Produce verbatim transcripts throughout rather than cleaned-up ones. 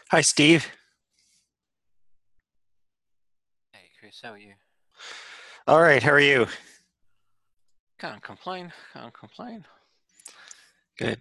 Hi, Steve. Hey Chris, how are you? All right, how are you? Can't complain, can't complain. Good.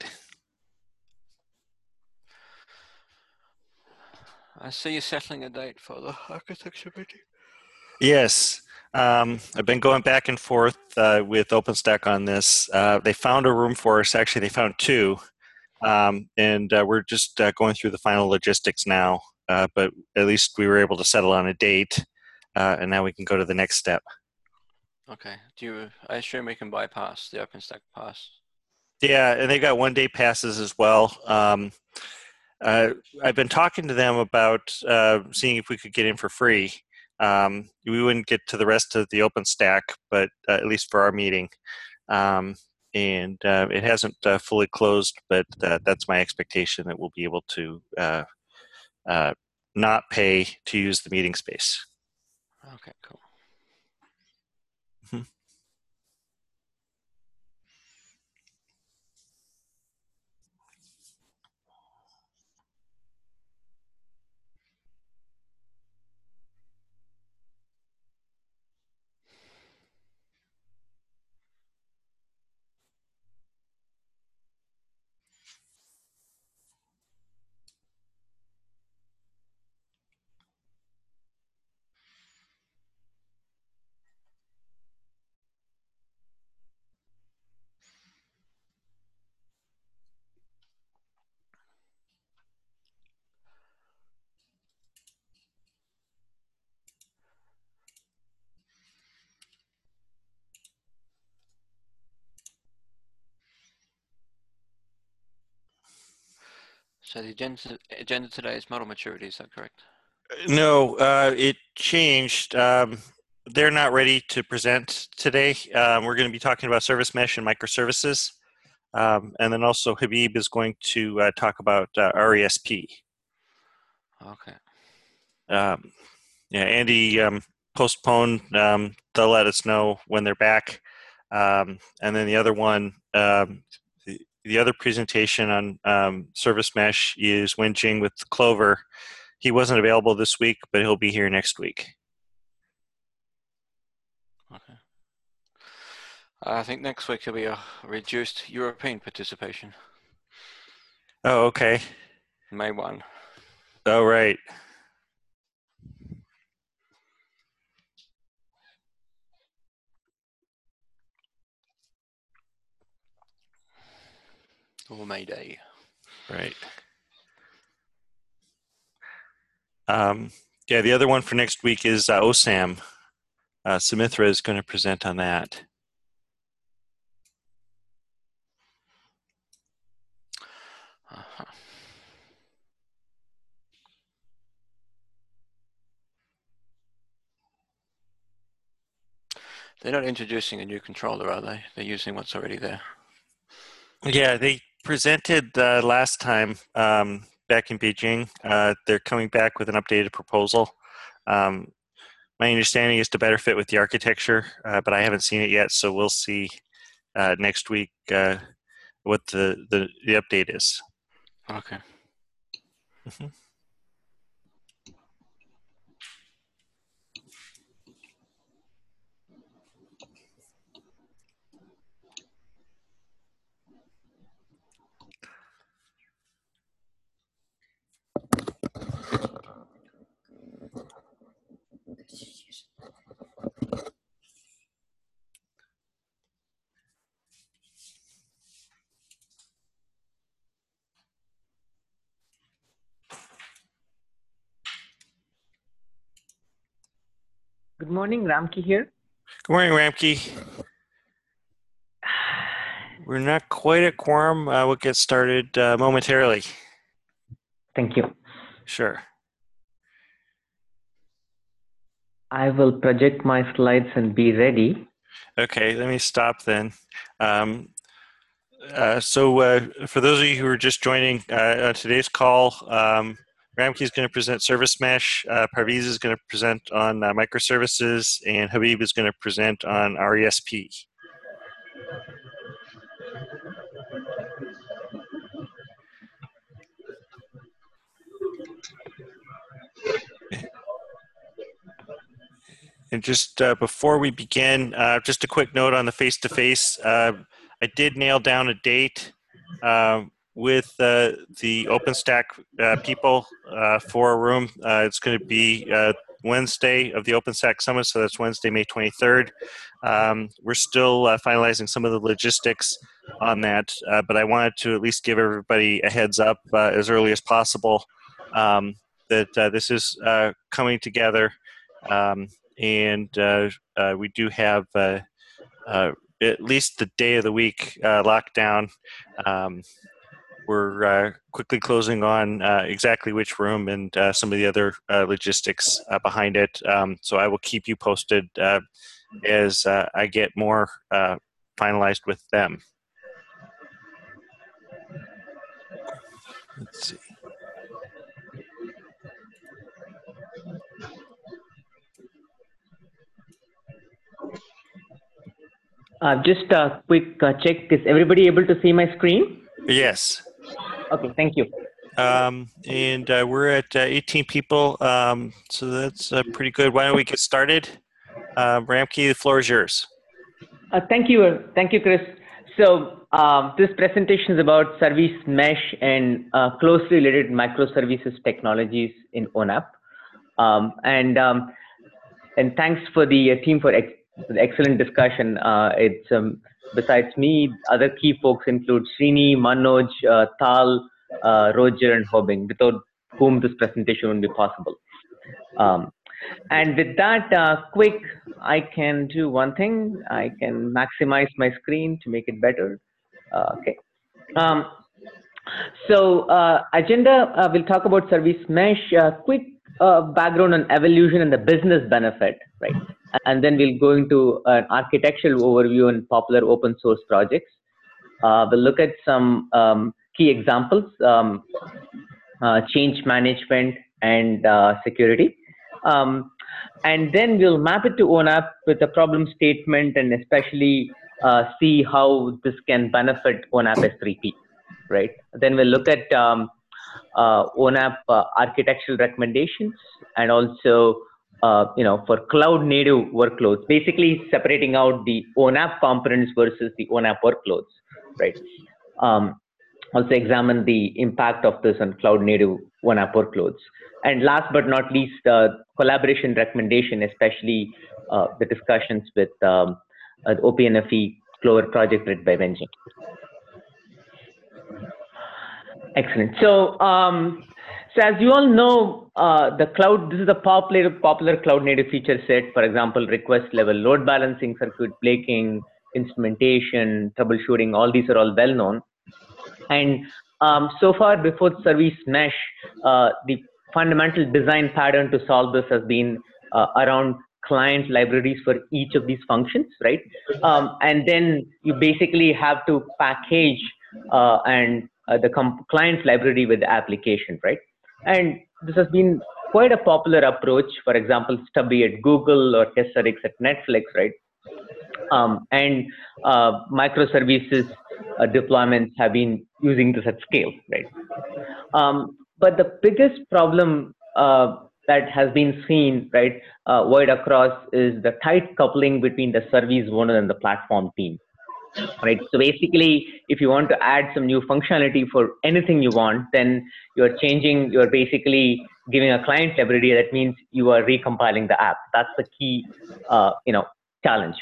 I see you're settling a date for the architecture meeting. Yes, um, I've been going back and forth uh, with OpenStack on this. Uh, they found a room for us. Actually, they found two, um, and uh, we're just uh, going through the final logistics now. Uh, but at least we were able to settle on a date, uh, and now we can go to the next step. Okay, do you, I assume we can bypass the OpenStack pass. Yeah, and they got one day passes as well. Um, uh, I've been talking to them about uh, seeing if we could get in for free. Um, we wouldn't get to the rest of the OpenStack, but uh, at least for our meeting. Um, and uh, it hasn't uh, fully closed, but uh, that's my expectation that we'll be able to uh, uh, not pay to use the meeting space. Okay, cool. Mhm. So the agenda, agenda today is model maturity, is that correct? No, uh, it changed. Um, they're not ready to present today. Um, we're going to be talking about service mesh and microservices. Um, and then also Habib is going to uh, talk about uh, R E S P. Okay. Um, yeah, Andy um, postponed. Um, they'll let us know when they're back. Um, and then the other one, um, the, the other presentation on um, service mesh is Wenjing with Clover. He wasn't available this week, but he'll be here next week. Okay. I think next week will be a reduced European participation, Oh, okay. May first. Oh, right. Or May Day. Right. Um, yeah, the other one for next week is uh, O SAM. Uh, Sumitra is going to present on that. Uh-huh. They're not introducing a new controller, are they? They're using what's already there. Yeah, they presented uh, last time um, back in Beijing. Uh, they're coming back with an updated proposal. Um, my understanding is to better fit with the architecture, uh, but I haven't seen it yet, so we'll see uh, next week uh, what the, the, the update is. Okay. Mhm. Good morning, Ramki here. Good morning, Ramke. We're not quite at quorum. Uh, we'll get started uh, momentarily. Thank you. Sure. I will project my slides and be ready. Okay, let me stop then. Um, uh, so uh, for those of you who are just joining uh, on today's call, um, Ramke is going to present Service Mesh, uh, Parviz is going to present on uh, microservices, and Habib is going to present on R E S P. And just uh, before we begin, uh, just a quick note on the face-to-face. Uh, I did nail down a date uh, with uh, the OpenStack uh, people uh, for a room. Uh, it's going to be uh, Wednesday of the OpenStack Summit, so that's Wednesday, May twenty-third. Um, we're still uh, finalizing some of the logistics on that, uh, but I wanted to at least give everybody a heads up uh, as early as possible um, that uh, this is uh, coming together. Um, and uh, uh, we do have uh, uh, at least the day of the week uh, locked down. Um, we're uh, quickly closing on uh, exactly which room and uh, some of the other uh, logistics uh, behind it. Um, so I will keep you posted uh, as uh, I get more uh, finalized with them. Let's see. Uh, just a quick uh, check. Is everybody able to see my screen? Yes. Okay, thank you. Um, and uh, we're at uh, eighteen people, um, so that's uh, pretty good. Why don't we get started? Uh, Ramki, the floor is yours. Uh, thank you. uh, Thank you, Chris. So um, this presentation is about service mesh and uh, closely related microservices technologies in O N A P. Um, and um, and thanks for the uh, team for ex the excellent discussion. Uh, it's um, besides me, other key folks include Srini, Manoj, uh, Tal, uh, Roger, and Hobing, without whom this presentation wouldn't be possible. Um, and with that, uh, quick, I can do one thing. I can maximize my screen to make it better. Uh, okay. Um, so uh, agenda, uh, we'll talk about service mesh. Uh, quick uh, background on evolution and the business benefit, right? And then we'll go into an architectural overview and popular open source projects. Uh, we'll look at some um, key examples, um, uh, change management and uh, security. Um, and then we'll map it to O N A P with a problem statement and especially uh, see how this can benefit O N A P S three P, right? Then we'll look at um, uh, O N A P uh, architectural recommendations and also Uh, you know, for cloud native workloads, basically separating out the O N A P components versus the O N A P workloads, right? Um, also examine the impact of this on cloud native O N A P workloads. And last but not least, uh, collaboration recommendation, especially uh, the discussions with um, uh, the O P N F E Clover project led by Wenjing. Excellent. So, um, So as you all know, uh, the cloud, this is a popular, popular cloud native feature set, for example, request level load balancing, circuit breaking, instrumentation, troubleshooting, all these are all well known. And um, so far before service mesh, uh, the fundamental design pattern to solve this has been uh, around client libraries for each of these functions, right? Um, and then you basically have to package uh, and uh, the client library with the application, right? And this has been quite a popular approach, for example, Stubby at Google or Tesseract at Netflix, right? Um, and uh, microservices uh, deployments have been using this at scale, right? Um, but the biggest problem uh, that has been seen, right, uh, wide across is the tight coupling between the service owner and the platform team. Right. So basically, if you want to add some new functionality for anything you want, then you're changing, you're basically giving a client library. That means you are recompiling the app. That's the key, uh, you know, challenge.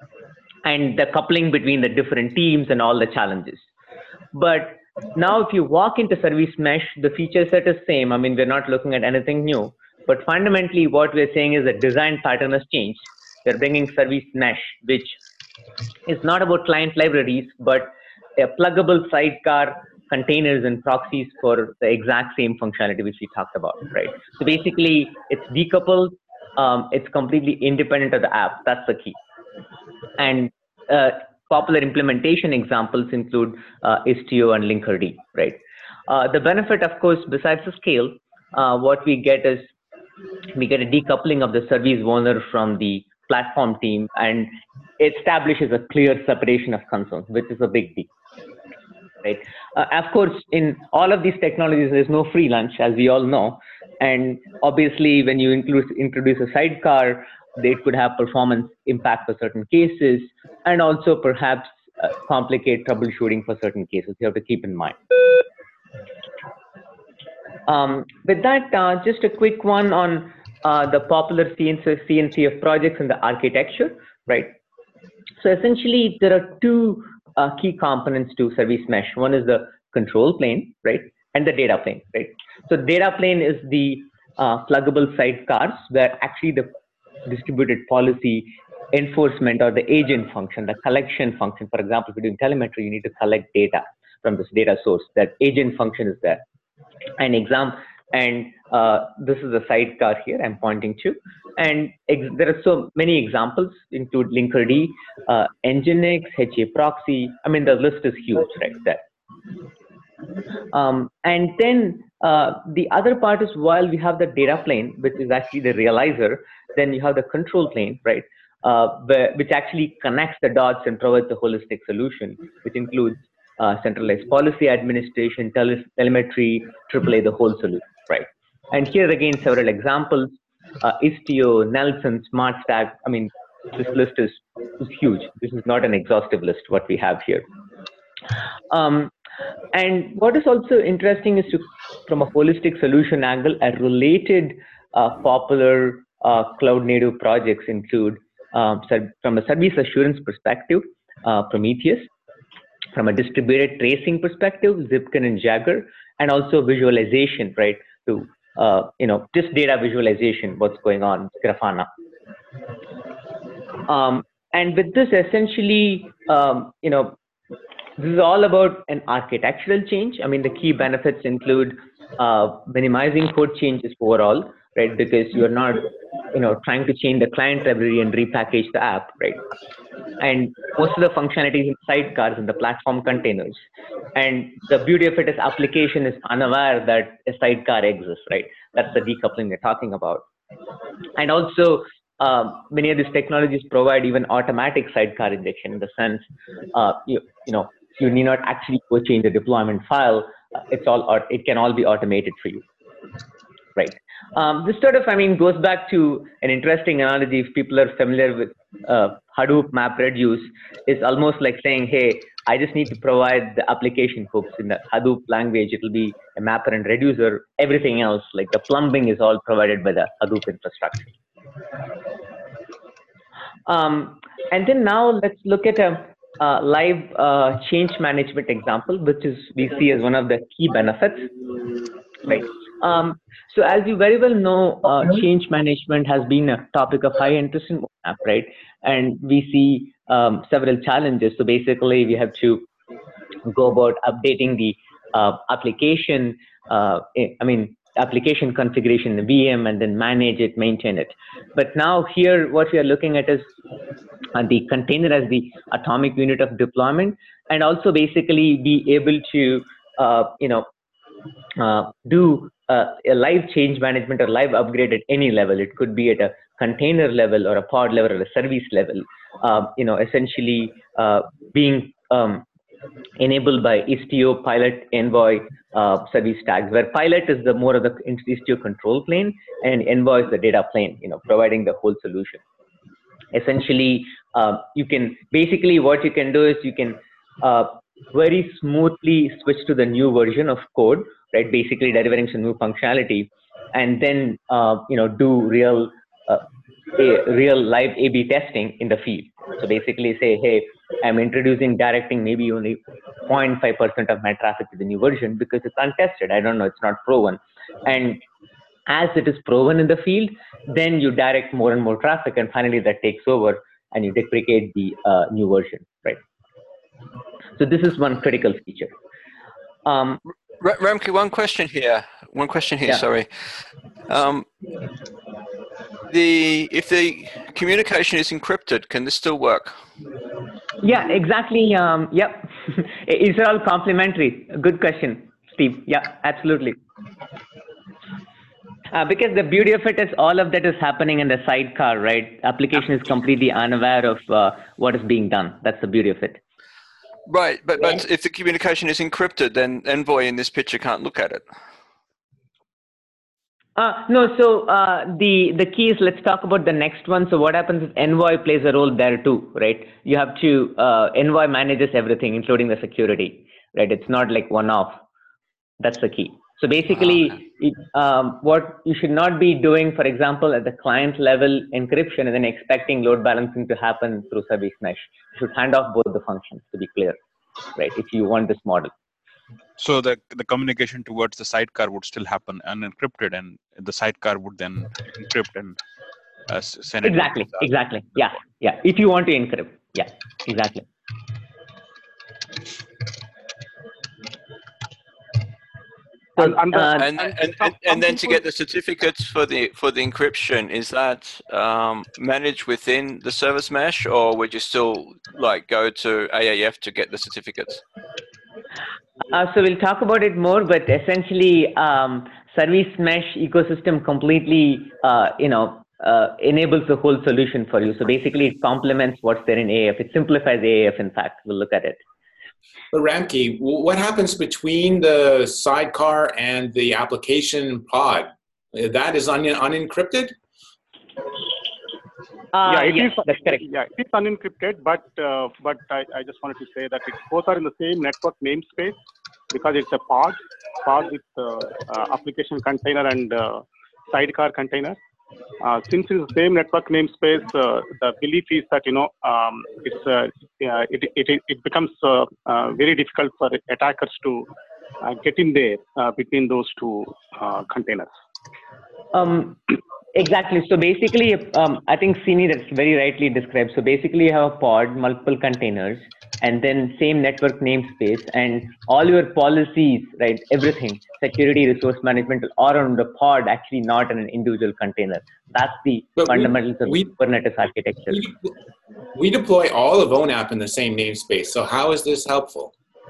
And the coupling between the different teams and all the challenges. But now if you walk into service mesh, the feature set is same. I mean, we're not looking at anything new, but fundamentally what we're saying is the design pattern has changed. We're bringing service mesh, which it's not about client libraries, but a pluggable sidecar containers and proxies for the exact same functionality which we talked about, right? So basically, it's decoupled, um, it's completely independent of the app. That's the key. And uh, popular implementation examples include uh, Istio and Linkerd, right? Uh, the benefit, of course, besides the scale, uh, what we get is we get a decoupling of the service owner from the platform team, and it establishes a clear separation of concerns, which is a big deal, right? Uh, of course, in all of these technologies, there's no free lunch, as we all know. And obviously, when you include, introduce a sidecar, it could have performance impact for certain cases, and also perhaps uh, complicate troubleshooting for certain cases. You have to keep in mind. Um, with that, uh, just a quick one on uh, the popular C N C F projects and the architecture, right? So essentially, there are two uh, key components to service mesh. One is the control plane, right, and the data plane, right? So data plane is the uh, pluggable sidecars where actually the distributed policy enforcement or the agent function, the collection function. For example, if you're doing telemetry, you need to collect data from this data source. That agent function is there. An example, and uh, this is a sidecar here I'm pointing to. And there are so many examples, include Linkerd, uh, Nginx, H A proxy. I mean, the list is huge right there. Um, and then uh, the other part is, while we have the data plane, which is actually the realizer, then you have the control plane, right, uh, which actually connects the dots and provides a holistic solution, which includes uh, centralized policy administration, tele telemetry, triple A, the whole solution, right? And here again, several examples, uh, Istio, Nelson, SmartStack. I mean, this list is, is huge. This is not an exhaustive list, what we have here. Um, and what is also interesting is to, from a holistic solution angle, a related uh, popular uh, cloud native projects include, um, from a service assurance perspective, uh, Prometheus, from a distributed tracing perspective, Zipkin and Jagger, and also visualization, right, to, uh, you know, just data visualization, what's going on, Grafana. Um, and with this, essentially, um, you know, this is all about an architectural change. I mean, the key benefits include uh, minimizing code changes overall, right? Because you're not, you know, trying to change the client library and repackage the app, right? And most of the functionalities in sidecars in the platform containers. And the beauty of it is application is unaware that a sidecar exists, right? That's the decoupling we're talking about. And also, um, many of these technologies provide even automatic sidecar injection, in the sense, uh, you, you know, you need not actually go change the deployment file. Uh, it's all, it can all be automated for you, right? Um, this sort of, I mean, goes back to an interesting analogy. If people are familiar with uh, Hadoop MapReduce, it's almost like saying, hey, I just need to provide the application hooks in the Hadoop language. It will be a mapper and reducer. Everything else, like the plumbing, is all provided by the Hadoop infrastructure. Um, and then now let's look at a uh, live uh, change management example, which is we see as one of the key benefits, right? Um, so as you very well know, uh, change management has been a topic of high interest in MoaApp, right? And we see um, several challenges. So basically, we have to go about updating the uh, application, uh, I mean, application configuration in the V M, and then manage it, maintain it. But now here, what we are looking at is uh, the container as the atomic unit of deployment, and also basically be able to, uh, you know, uh, do uh, a live change management or live upgrade at any level. It could be at a container level or a pod level or a service level, uh, you know, essentially uh, being um, enabled by Istio, Pilot, Envoy uh, service tags, where Pilot is the more of the Istio control plane and Envoy is the data plane, you know, providing the whole solution. Essentially, uh, you can, basically what you can do is you can uh, very smoothly switch to the new version of code, right? Basically delivering some new functionality, and then, uh, you know, do real, uh, a real live A B testing in the field. So basically say, hey, I'm introducing, directing maybe only zero point five percent of my traffic to the new version because it's untested. I don't know, it's not proven. And as it is proven in the field, then you direct more and more traffic, and finally that takes over and you deprecate the uh, new version, right? So this is one critical feature. Um, Ramki, one question here. One question here. Yeah. Sorry. Um, the if the communication is encrypted, can this still work? Yeah, exactly. Um, yep. It's all complementary. Good question, Steve. Yeah, absolutely. Uh, because the beauty of it is all of that is happening in the sidecar, right? Application is completely unaware of uh, what is being done. That's the beauty of it. Right, but, but if the communication is encrypted, then Envoy in this picture can't look at it. Uh, no, so uh, the the key is, let's talk about the next one. So what happens is Envoy plays a role there too, right? You have to, uh, Envoy manages everything, including the security, right? It's not like one-off. That's the key. So basically, Okay. it, um, what you should not be doing, for example, at the client level encryption and then expecting load balancing to happen through service mesh. You should hand off both the functions, to be clear, right? If you want this model. So the the communication towards the sidecar would still happen unencrypted, and the sidecar would then encrypt and uh, send it. Exactly, exactly. Yeah, yeah. If you want to encrypt, yeah, exactly. So, And, and, the, uh, And and, and, some, and, and then to people, get the certificates for the for the encryption, is that um, managed within the service mesh, or would you still like go to A A F to get the certificates? uh, so we'll talk about it more, but essentially, um, service mesh ecosystem completely, uh, you know, uh, enables the whole solution for you. So basically, it complements what's there in A A F. It simplifies A A F. In fact, we'll look at it. But Ramki, what happens between the sidecar and the application pod? That is un unencrypted? Uh, yeah, it yes, is, that's correct. Yeah, it's unencrypted, but uh, but I, I just wanted to say that it, both are in the same network namespace because it's a pod, pod with uh, uh, application container and uh, sidecar container. Uh, since it's the same network namespace, uh, the belief is that you know um, it's uh, uh, it, it it becomes uh, uh, very difficult for attackers to uh, get in there uh, between those two uh, containers. Um, exactly. So basically, um, I think Sini, that's very rightly described. So basically, you have a pod, multiple containers, and then same network namespace, and all your policies, right? Everything, security, resource management, are on the pod, actually not in an individual container. That's the But fundamentals we, of Kubernetes architecture. We, we deploy all of O N A P in the same namespace. So how is this helpful?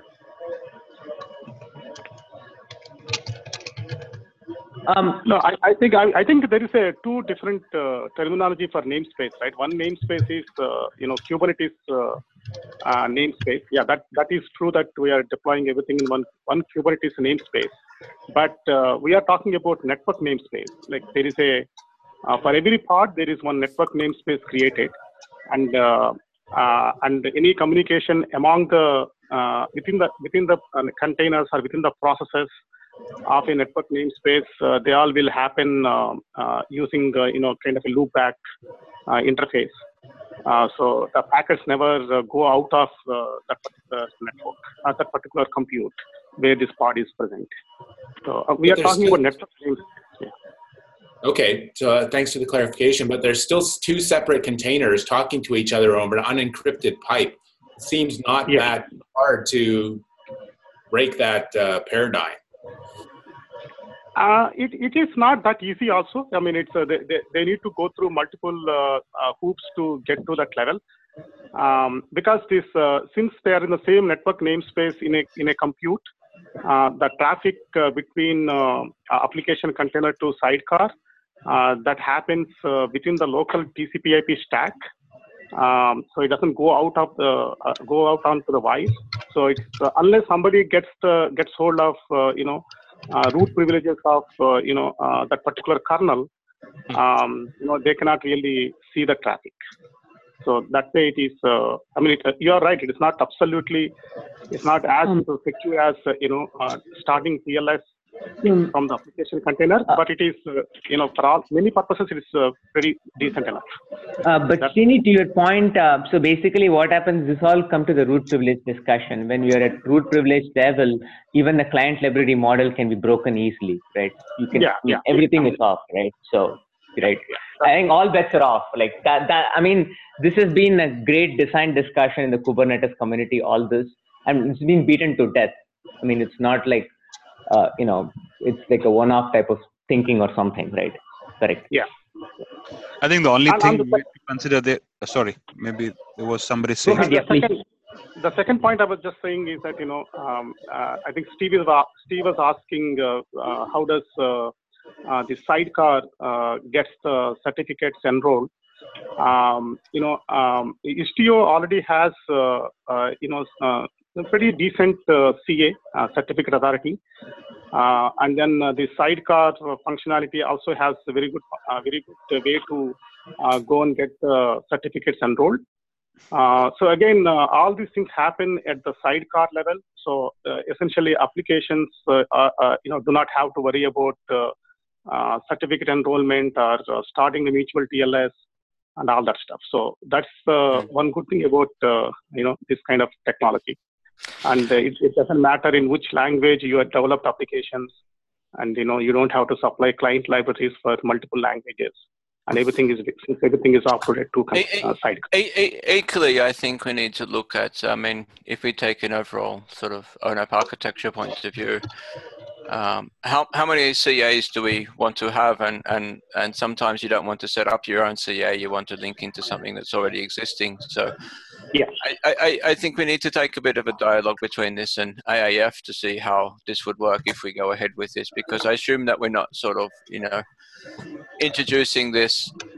Um, no, I, I think I, I think there is a two different uh, terminology for namespace, right? One namespace is uh, you know Kubernetes uh, uh, namespace. Yeah, that that is true that we are deploying everything in one one Kubernetes namespace. But uh, we are talking about network namespace. Like there is a uh, for every pod there is one network namespace created, and uh, uh, and any communication among the uh, within the within the uh, containers or within the processes of a network namespace, uh, they all will happen uh, uh, using uh, you know kind of a loopback uh, interface. Uh, so the packets never uh, go out of uh, that particular network, uh, that particular compute where this pod is present. So uh, we But are talking still, about network namespace. Yeah. Okay, so uh, thanks for the clarification. But there's still two separate containers talking to each other over an unencrypted pipe. It seems not Yeah. that hard to break that uh, paradigm. Uh, it, it is not that easy also. I mean, it's uh, they, they, they need to go through multiple uh, uh, hoops to get to that level. Um, because this, uh, since they are in the same network namespace in a, in a compute, uh, the traffic uh, between uh, application container to sidecar, uh, that happens uh, within the local T C P I P stack. Um, so it doesn't go out of the, uh, go out onto the wires. So it's, uh, unless somebody gets the, gets hold of, uh, you know, Uh, root privileges of uh, you know uh, that particular kernel, um, you know they cannot really see the traffic. So that way it is. Uh, I mean, it, uh, you are right. It is not absolutely. It's not as Um, secure as uh, you know uh, starting T L S um, from the application container, uh, but it is uh, you know for all many purposes it is uh, very decent enough. Uh, but That's- Srini, to your point, uh, so basically what happens, this all come to the root privilege discussion. When you're at root privilege level, even the client library model can be broken easily, right? You can, Yeah, yeah. everything is off, right? So, right. I think all bets are off. Like that, that, I mean, this has been a great design discussion in the Kubernetes community, all this, and it's been beaten to death. I mean, it's not like, uh, you know, it's like a one-off type of thinking or something, right? Correct. Yeah. I think the only And- thing and the we have to consider there. Uh, sorry, maybe there was somebody Go saying. ahead, yeah, the please. second, the second point I was just saying is that you know um, uh, I think Steve is Steve was asking uh, uh, how does uh, uh, the sidecar uh, gets the certificates enrolled. Um, you know, um, Istio already has uh, uh, you know uh, a pretty decent uh, C A uh, certificate authority. Uh, and then uh, the sidecar functionality also has a very good, uh, very good way to uh, go and get the certificates enrolled. Uh, so again, uh, all these things happen at the sidecar level. So uh, essentially, applications uh, uh, uh, you know do not have to worry about uh, uh, certificate enrollment or uh, starting the mutual T L S and all that stuff. So that's uh, one good thing about uh, you know this kind of technology. And uh, it, it doesn't matter in which language you have developed applications, and you know you don't have to supply client libraries for multiple languages. And everything is since everything is operated to uh, side. Equally, I think we need to look at. I mean, if we take an overall sort of O N A P architecture point of view, um, how how many C As do we want to have? And and and sometimes you don't want to set up your own C A. You want to link into something that's already existing. So, yeah, I I, I think we need to take a bit of a dialogue between this and A A F to see how this would work if we go ahead with this. Because I assume that we're not sort of you know. introducing this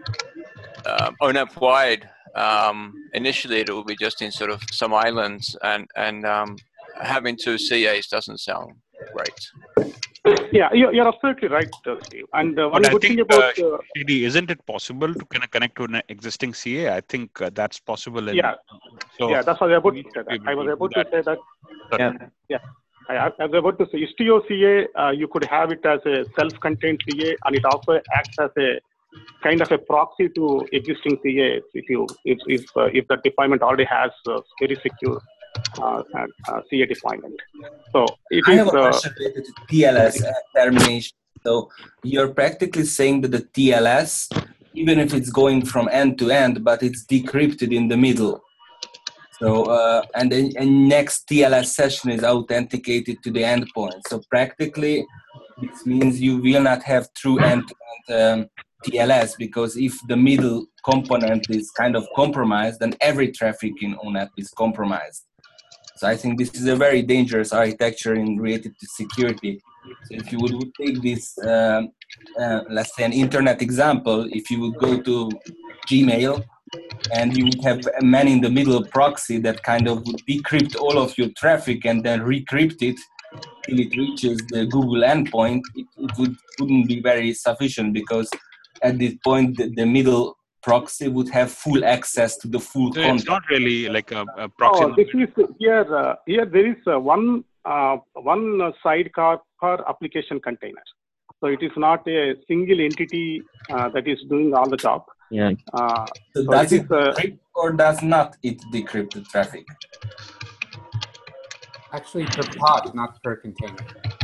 um, O N A P wide. Um, initially, it will be just in sort of some islands, and and um, having two C As doesn't sound great. Yeah, you're, you're absolutely right, uh, Steve. And uh, one But good I think, thing about uh, uh, Shri, isn't it possible to kind of connect to an existing C A? I think uh, that's possible. In, yeah, so yeah, that's what I was about we to need say. to be That. I able was to about do to say that. Sorry. Yeah. Yeah, I, I was about to say Istio C A. Uh, you could have it as a self-contained C A, and it also acts as a kind of a proxy to existing C As if you if if uh, if the deployment already has uh, very secure uh, uh, C A deployment. So it I is. have a Uh, question related to T L S uh, termination. So you're practically saying that the T L S, even if it's going from end to end, but it's decrypted in the middle. So uh, and the and next T L S session is authenticated to the endpoint. So practically, this means you will not have true end-to-end um, T L S, because if the middle component is kind of compromised, then every traffic in O N A P is compromised. So I think this is a very dangerous architecture in related to security. So if you would, would take this, um, uh, let's say an internet example, if you would go to Gmail and you would have a man in the middle proxy that kind of would decrypt all of your traffic and then recrypt it till it reaches the Google endpoint, it, it would, wouldn't be very sufficient, because at this point the, the middle proxy would have full access to the full So content. it's not really like a, a proxy. oh, this is here. Uh, here there is uh, one uh, one uh, sidecar per application container. So it is not a single entity uh, that is doing all the job. Yeah. Uh, So so does it it is, uh, decrypt or does not it decrypt the traffic? Actually, per pod, not per container.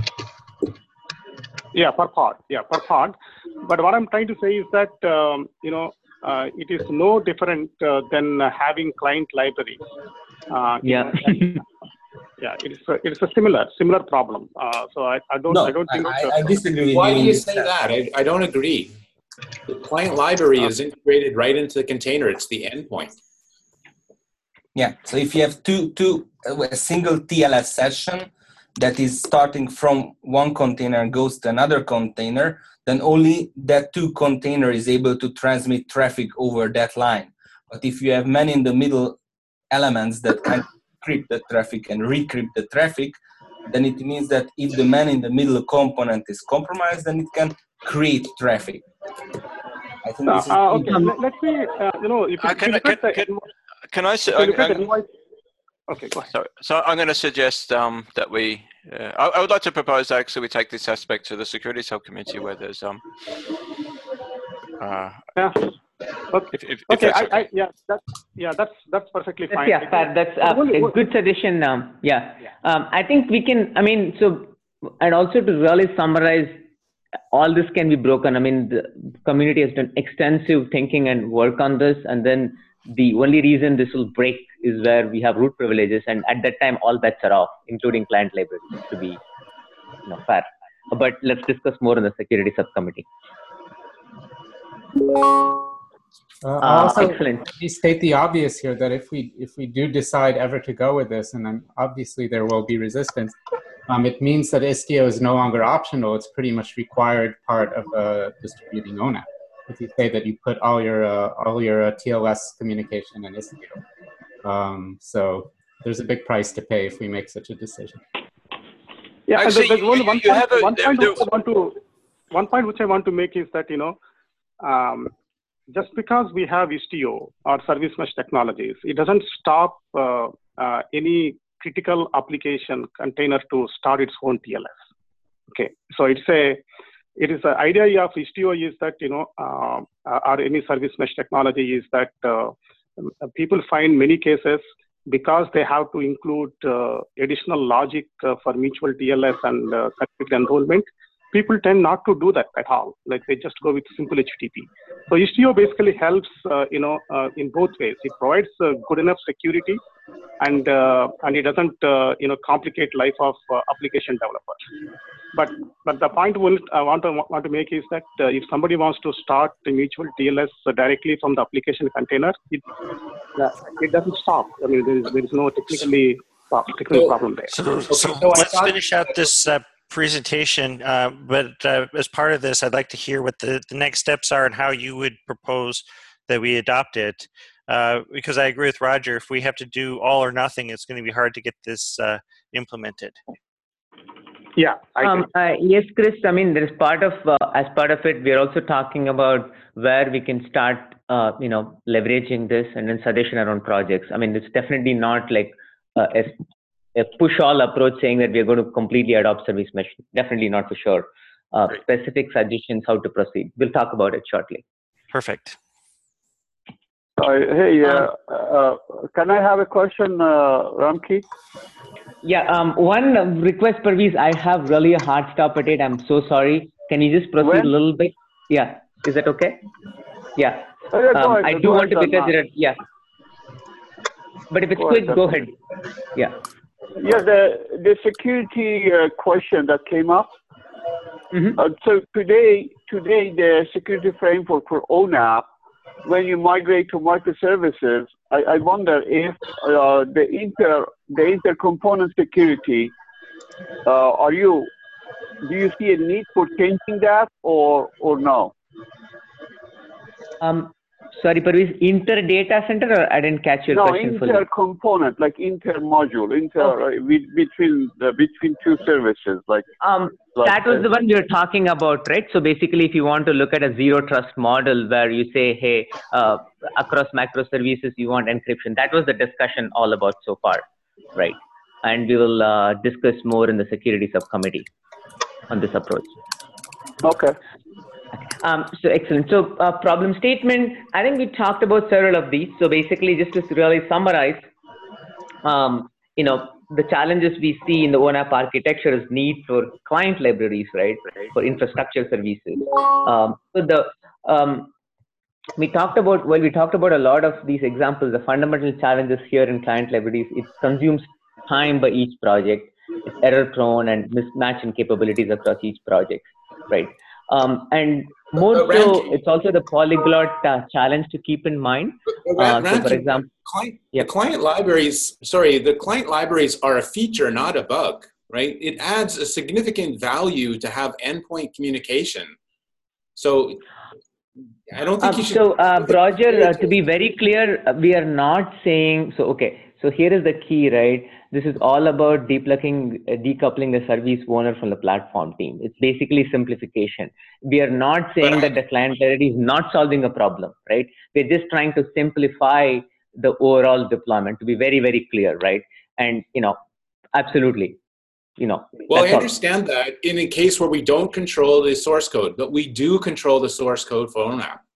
Yeah, per pod. Yeah, per pod. But what I'm trying to say is that um, you know uh, it is no different uh, than uh, having client libraries. Uh, you Yeah. know, and, yeah, it is a, it is a similar similar problem. Uh, so I, I don't No, I don't think. I, uh, I disagree with Why you. do in you this say sense. that? I, I don't agree. The client library is integrated right into the container. It's the endpoint. Yeah, so if you have two, two, uh, a single T L S session that is starting from one container and goes to another container, then only that two container is able to transmit traffic over that line. But if you have many in the middle elements that can encrypt the traffic and recrypt the traffic, then it means that if the man in the middle component is compromised, then it can create traffic. I think Uh, this is uh, okay, let, let's see. Uh, you know, if you, I if can, you look can, at the can, can I say? if you look I, at the I, device. Okay, go ahead. so, so I'm going to suggest um, that we. Uh, I, I would like to propose that actually we take this aspect to the security subcommittee, where there's um. Uh, Yeah. Okay. if, if, if Okay. that's I, okay. I yeah. That's yeah. That's that's perfectly That's, fine. yeah, Pat, that's uh, a good suggestion. Um, yeah, um, I think we can. I mean, so and also to really summarize, all this can be broken. I mean, the community has done extensive thinking and work on this, and then the only reason this will break is where we have root privileges, and at that time, all bets are off, including client libraries, to be you know fair. But let's discuss more in the security subcommittee. Uh, Uh, also, excellent. we state the obvious here that if we if we do decide ever to go with this, and um, obviously there will be resistance, um, it means that Istio is no longer optional. It's pretty much required part of uh, distributing O N A P. If you say that you put all your uh, all your uh, T L S communication in Istio, um, so there's a big price to pay if we make such a decision. Yeah, and Actually, there's you, only you, one you point, have a, one there, point there, which I want to, one point which I want to make is that, you know, um, just because we have Istio or service mesh technologies, it doesn't stop uh, uh, any critical application container to start its own T L S. Okay, so it's a, it is the idea of Istio is that, you know, uh, or any service mesh technology is that uh, people find many cases because they have to include uh, additional logic uh, for mutual T L S and uh, conflict enrollment. People tend not to do that at all. Like they just go with simple H T T P. So Istio basically helps, uh, you know, uh, in both ways. It provides uh, good enough security, and uh, and it doesn't, uh, you know, complicate life of uh, application developers. But but the point will, I want to want to make is that uh, if somebody wants to start the mutual T L S directly from the application container, it uh, it doesn't stop. I mean, there is there is no technically technical So- problem there. So, so so I let's thought- finish out this uh, presentation. Uh, but uh, as part of this, I'd like to hear what the, the next steps are and how you would propose that we adopt it. Uh, because I agree with Roger, if we have to do all or nothing, it's going to be hard to get this uh, implemented. Yeah, I Um, agree. uh, yes, Chris. I mean, there is part of uh, as part of it. We are also talking about where we can start, uh, you know, leveraging this, and then suggestion around projects. I mean, it's definitely not like uh, a, a push-all approach saying that we are going to completely adopt service mesh. Definitely not for sure. Uh, Great. specific suggestions how to proceed. We'll talk about it shortly. Perfect. Uh, hey, uh, uh, can I have a question, uh, Ramki? Yeah. Um, one uh, request, Parveez. I have really a hard stop at it. I'm so sorry. Can you just proceed When? a little bit? Yeah. Is that okay? Yeah. Oh, yeah, go Um, ahead, I go do want ahead, to because Salman. there are, yeah. But if it's Go quick, ahead, go Salman. ahead. Yeah. Yeah, the the security uh, question that came up. Mhm. Uh, so today, today the security framework for O N A P, when you migrate to microservices, I, I wonder if uh, the inter the intercomponent security, uh, are you do you see a need for changing that or or no? Um, sorry, Parveez, inter data center, or I didn't catch your No, question fully. intercomponent, like inter-module, inter uh, with, between the, between two services, like Um, like that was uh, the one we were talking about, right? So basically, if you want to look at a zero trust model where you say, hey, uh, across microservices, you want encryption. That was the discussion all about so far, right? And we will uh, discuss more in the security subcommittee on this approach. Okay. Um, so excellent. So uh, problem statement, I think we talked about several of these. So basically, just to really summarize, um, you know, the challenges we see in the O N A P architecture is need for client libraries, right, for infrastructure services. Um, so the um, we talked about, well, we talked about a lot of these examples. The fundamental challenges here in client libraries, it consumes time by each project. It's error prone and mismatch in capabilities across each project, right? Um, and more But so, Ramki- it's also the polyglot uh, challenge to keep in mind. But, but Uh, Ram- so, for Ramki, example, client, Yep. the client libraries, sorry, the client libraries are a feature, not a bug, right? It adds a significant value to have endpoint communication. So I don't think Um, you should. so, uh, Roger, uh, to be very clear, uh, we are not saying, so, okay, so here is the key, right? This is all about decoupling, uh, decoupling the service owner from the platform team. It's basically simplification. We are not saying that the client library is not solving a problem, right? We're just trying to simplify the overall deployment, to be very, very clear, right? And, you know, absolutely, you know. Well, I that's all. understand that in a case where we don't control the source code, but we do control the source code for O N A P.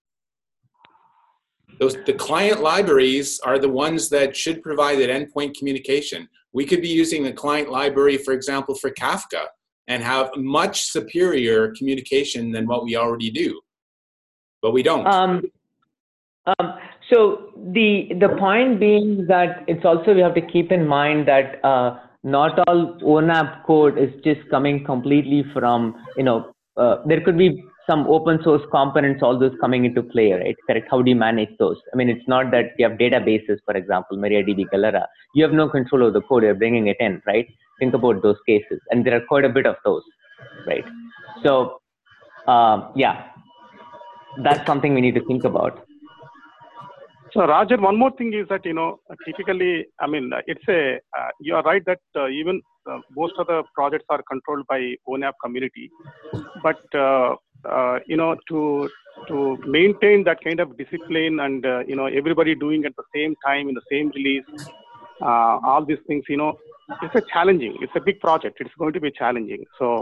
Those, the client libraries are the ones that should provide that endpoint communication. We could be using the client library, for example, for Kafka and have much superior communication than what we already do, but we don't. Um, um, so the the point being that it's also, we have to keep in mind that uh, not all O N A P code is just coming completely from, you know, uh, there could be some open source components, all those coming into play, right? Correct. How do you manage those? I mean, it's not that you have databases, for example, MariaDB, Galera. You have no control of the code. You're bringing it in, right? Think about those cases, and there are quite a bit of those, right? So, um, yeah, that's something we need to think about. So Roger, one more thing is that, you know, typically, I mean, it's a, uh, you are right that uh, even uh, most of the projects are controlled by O NAP community, but, uh, uh, you know, to, to maintain that kind of discipline and, uh, you know, everybody doing at the same time in the same release, uh, all these things, you know, it's a challenging, it's a big project. It's going to be challenging. So,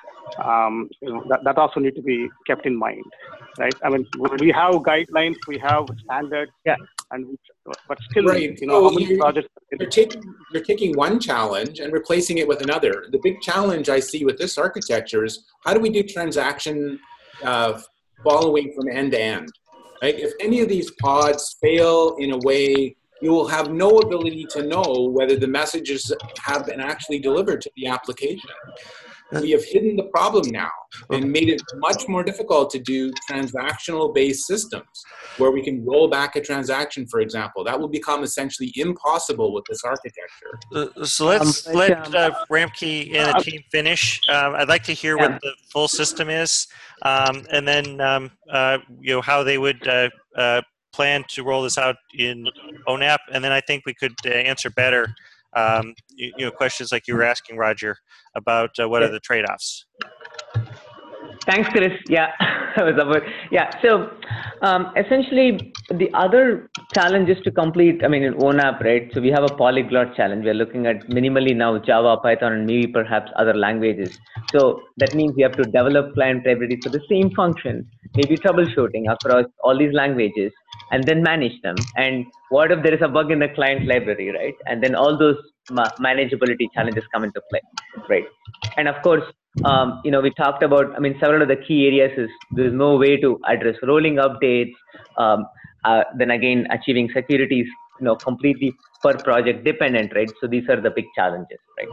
um, you know, that, that also need to be kept in mind, right? I mean, we have guidelines, we have standards, yeah, and we, but still, Right. you know, So how many you're, projects? you're taking you're taking one challenge and replacing it with another. The big challenge I see with this architecture is how do we do transaction uh, following from end to end? Right? If any of these pods fail in a way, you will have no ability to know whether the messages have been actually delivered to the application. We have hidden the problem now and made it much more difficult to do transactional based systems where we can roll back a transaction, for example. That will become essentially impossible with this architecture. Uh, so let's Um, let um, uh, Ramke and the team finish. Um, I'd like to hear Yeah. what the full system is, um, and then um, uh, you know how they would uh, uh, plan to roll this out in O NAP, and then I think we could uh, answer better um, you, you know questions like you were asking, Roger, about uh, what Yeah. are the trade-offs. Thanks, Chris. Yeah, I was about, yeah. So um, essentially, the other challenge is to complete, I mean, in O NAP, right? So we have a polyglot challenge. We're looking at minimally now Java, Python, and maybe perhaps other languages. So that means we have to develop client libraries for the same function, maybe troubleshooting across all these languages, and then manage them. And what if there is a bug in the client library, right? And then all those ma manageability challenges come into play, right? And of course, um, you know, we talked about, I mean, several of the key areas is there's no way to address rolling updates. Um, uh, then again, achieving security is, you know, completely per project dependent, right? So these are the big challenges, right?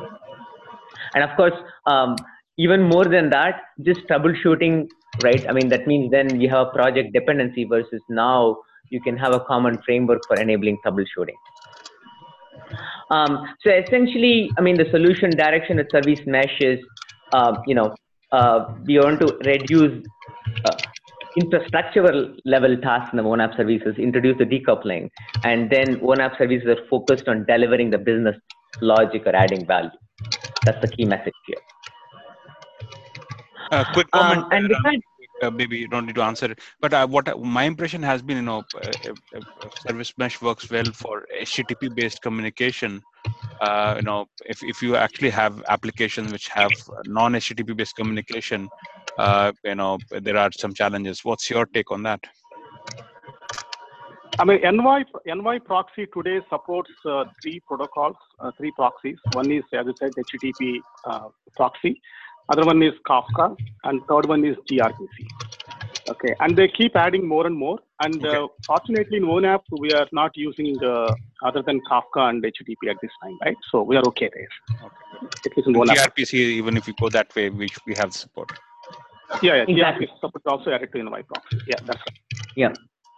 And of course, um, even more than that, just troubleshooting, right? I mean, that means then you have project dependency versus now you can have a common framework for enabling troubleshooting. Um, so essentially, I mean, the solution direction at Service Mesh is, uh, you know, uh, we want to reduce uh, infrastructure level tasks in the O NAP services, introduce the decoupling, and then O NAP services are focused on delivering the business logic or adding value. That's the key message here. Uh, quick comment, um, and uh, besides, uh, maybe you don't need to answer it, but uh, what uh, my impression has been, you know, uh, uh, uh, Service Mesh works well for H T T P based communication. Uh, you know, if, if you actually have applications which have non H T T P based communication, uh, you know, there are some challenges. What's your take on that? I mean, N Y, N Y proxy today supports uh, three protocols, uh, three proxies. One is, as I said, H T T P uh, proxy. Other one is Kafka, and third one is G R P C. Okay, and they keep adding more and more. And Okay. uh, fortunately, in O NAP, we are not using uh, other than Kafka and H T T P at this time, right? So we are okay there. Okay. At least in O NAP. G R P C, even if you go that way, we we have support. Yeah, yeah, Exactly. G R P C support also added to N Y proxy. Yeah, that's right. yeah.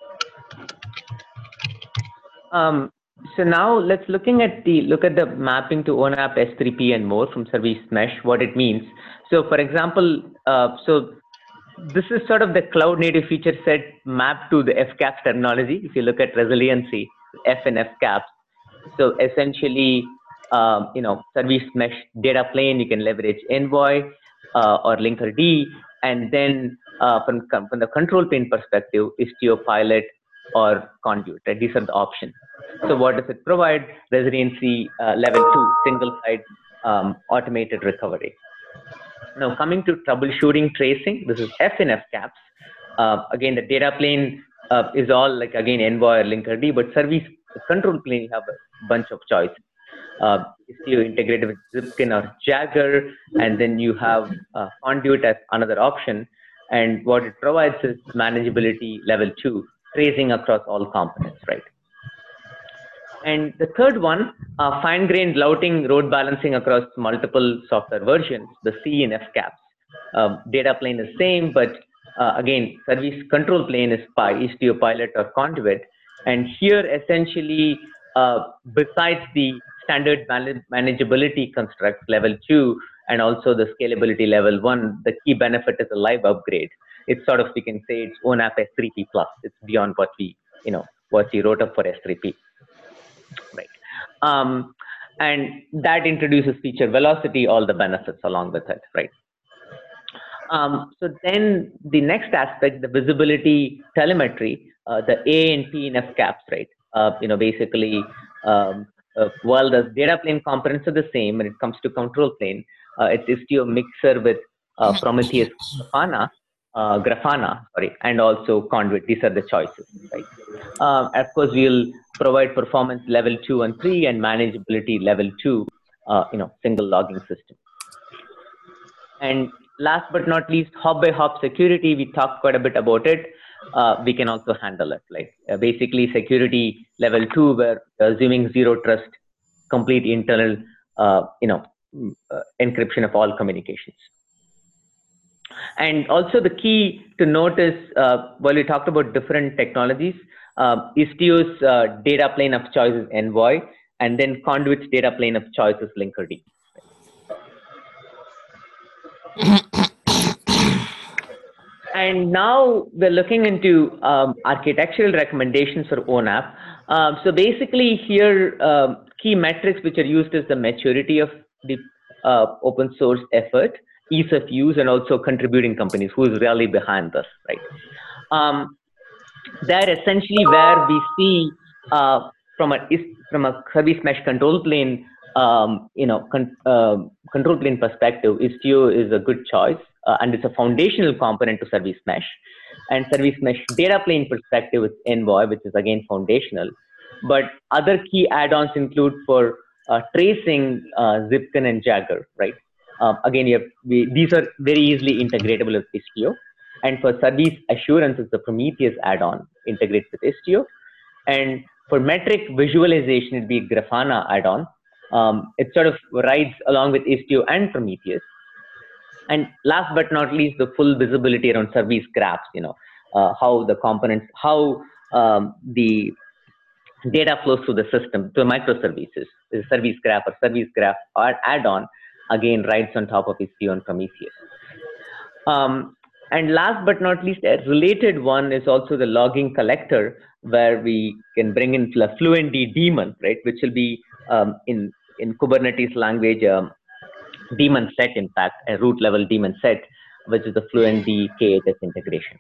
Um, so now let's looking at the look at the mapping to O NAP, S three P, and more from Service Mesh. What it means. So, for example, uh, so this is sort of the cloud native feature set mapped to the F CAPS terminology. If you look at resiliency, F and F CAPS. So essentially, um, you know, Service Mesh data plane, you can leverage Envoy uh, or Linkerd, and then uh, from from the control plane perspective, Istio Pilot or Conduit. Right? These are the options. So what does it provide? Resiliency uh, level two, single site um, automated recovery. Now coming to troubleshooting tracing, this is F and F CAPS. Uh, again, the data plane uh, is all like again Envoy or Linkerd, but service control plane you have a bunch of choices. Uh, Istio integrated with Zipkin or Jagger, and then you have uh, Conduit as another option. And what it provides is manageability level two, tracing across all components, right? And the third one, uh, fine-grained routing, load balancing across multiple software versions, the C and F CAPS. Uh, data plane is same, but uh, again, service control plane is Pi, Istio Pilot or Conduit. And here, essentially, uh, besides the standard man manageability construct level two and also the scalability level one, the key benefit is a live upgrade. It's sort of, we can say it's O NAP S three P plus. It's beyond what we, you know, what he wrote up for S three P. Right. Um, and that introduces feature velocity, all the benefits along with it, right? Um, so then the next aspect, the visibility telemetry, uh, the A and P in F caps, right? Uh, you know, basically, um, uh, while the data plane components are the same when it comes to control plane, uh, it's Istio mixer with uh, Prometheus Grafana, uh, Grafana, sorry, and also Conduit. These are the choices, right? Uh, of course, we'll provide performance level two and three and manageability level two, uh, you know, single logging system. And last but not least, hop by hop security. We talked quite a bit about it. Uh, we can also handle it. Like uh, basically security level two, where assuming zero trust, complete internal, uh, you know, uh, encryption of all communications. And also the key to notice, uh, while we talked about different technologies, uh, Istio's uh, data plane of choice is Envoy, and then Conduit's data plane of choice is Linkerd. And now we're looking into um, architectural recommendations for O N A P. Um, so basically here, uh, key metrics which are used is the maturity of the uh, open source effort, ease of use, and also contributing companies, who is really behind this, right? Um, they're essentially where we see uh, from a from a service mesh control plane, um, you know, con uh, control plane perspective, Istio is a good choice. Uh, and it's a foundational component to service mesh. And service mesh data plane perspective is Envoy, which is again foundational. But other key add-ons include for uh, tracing uh, Zipkin and Jagger, right? Um, again, you have, we, these are very easily integratable with Istio. And for service assurance, it's the Prometheus add-on integrates with Istio. And for metric visualization, it'd be Grafana add-on. Um, it sort of rides along with Istio and Prometheus. And last but not least, the full visibility around service graphs, you know, uh, how the components, how um, the data flows through the system to microservices. The service graph or service graph add-on, again, rides on top of Istio and Prometheus. Um, and last but not least, a related one is also the logging collector, where we can bring in the Fluentd daemon, right, which will be um, in, in Kubernetes language, um, daemon set, in fact, a root level daemon set, which is the Fluentd K eight S integration.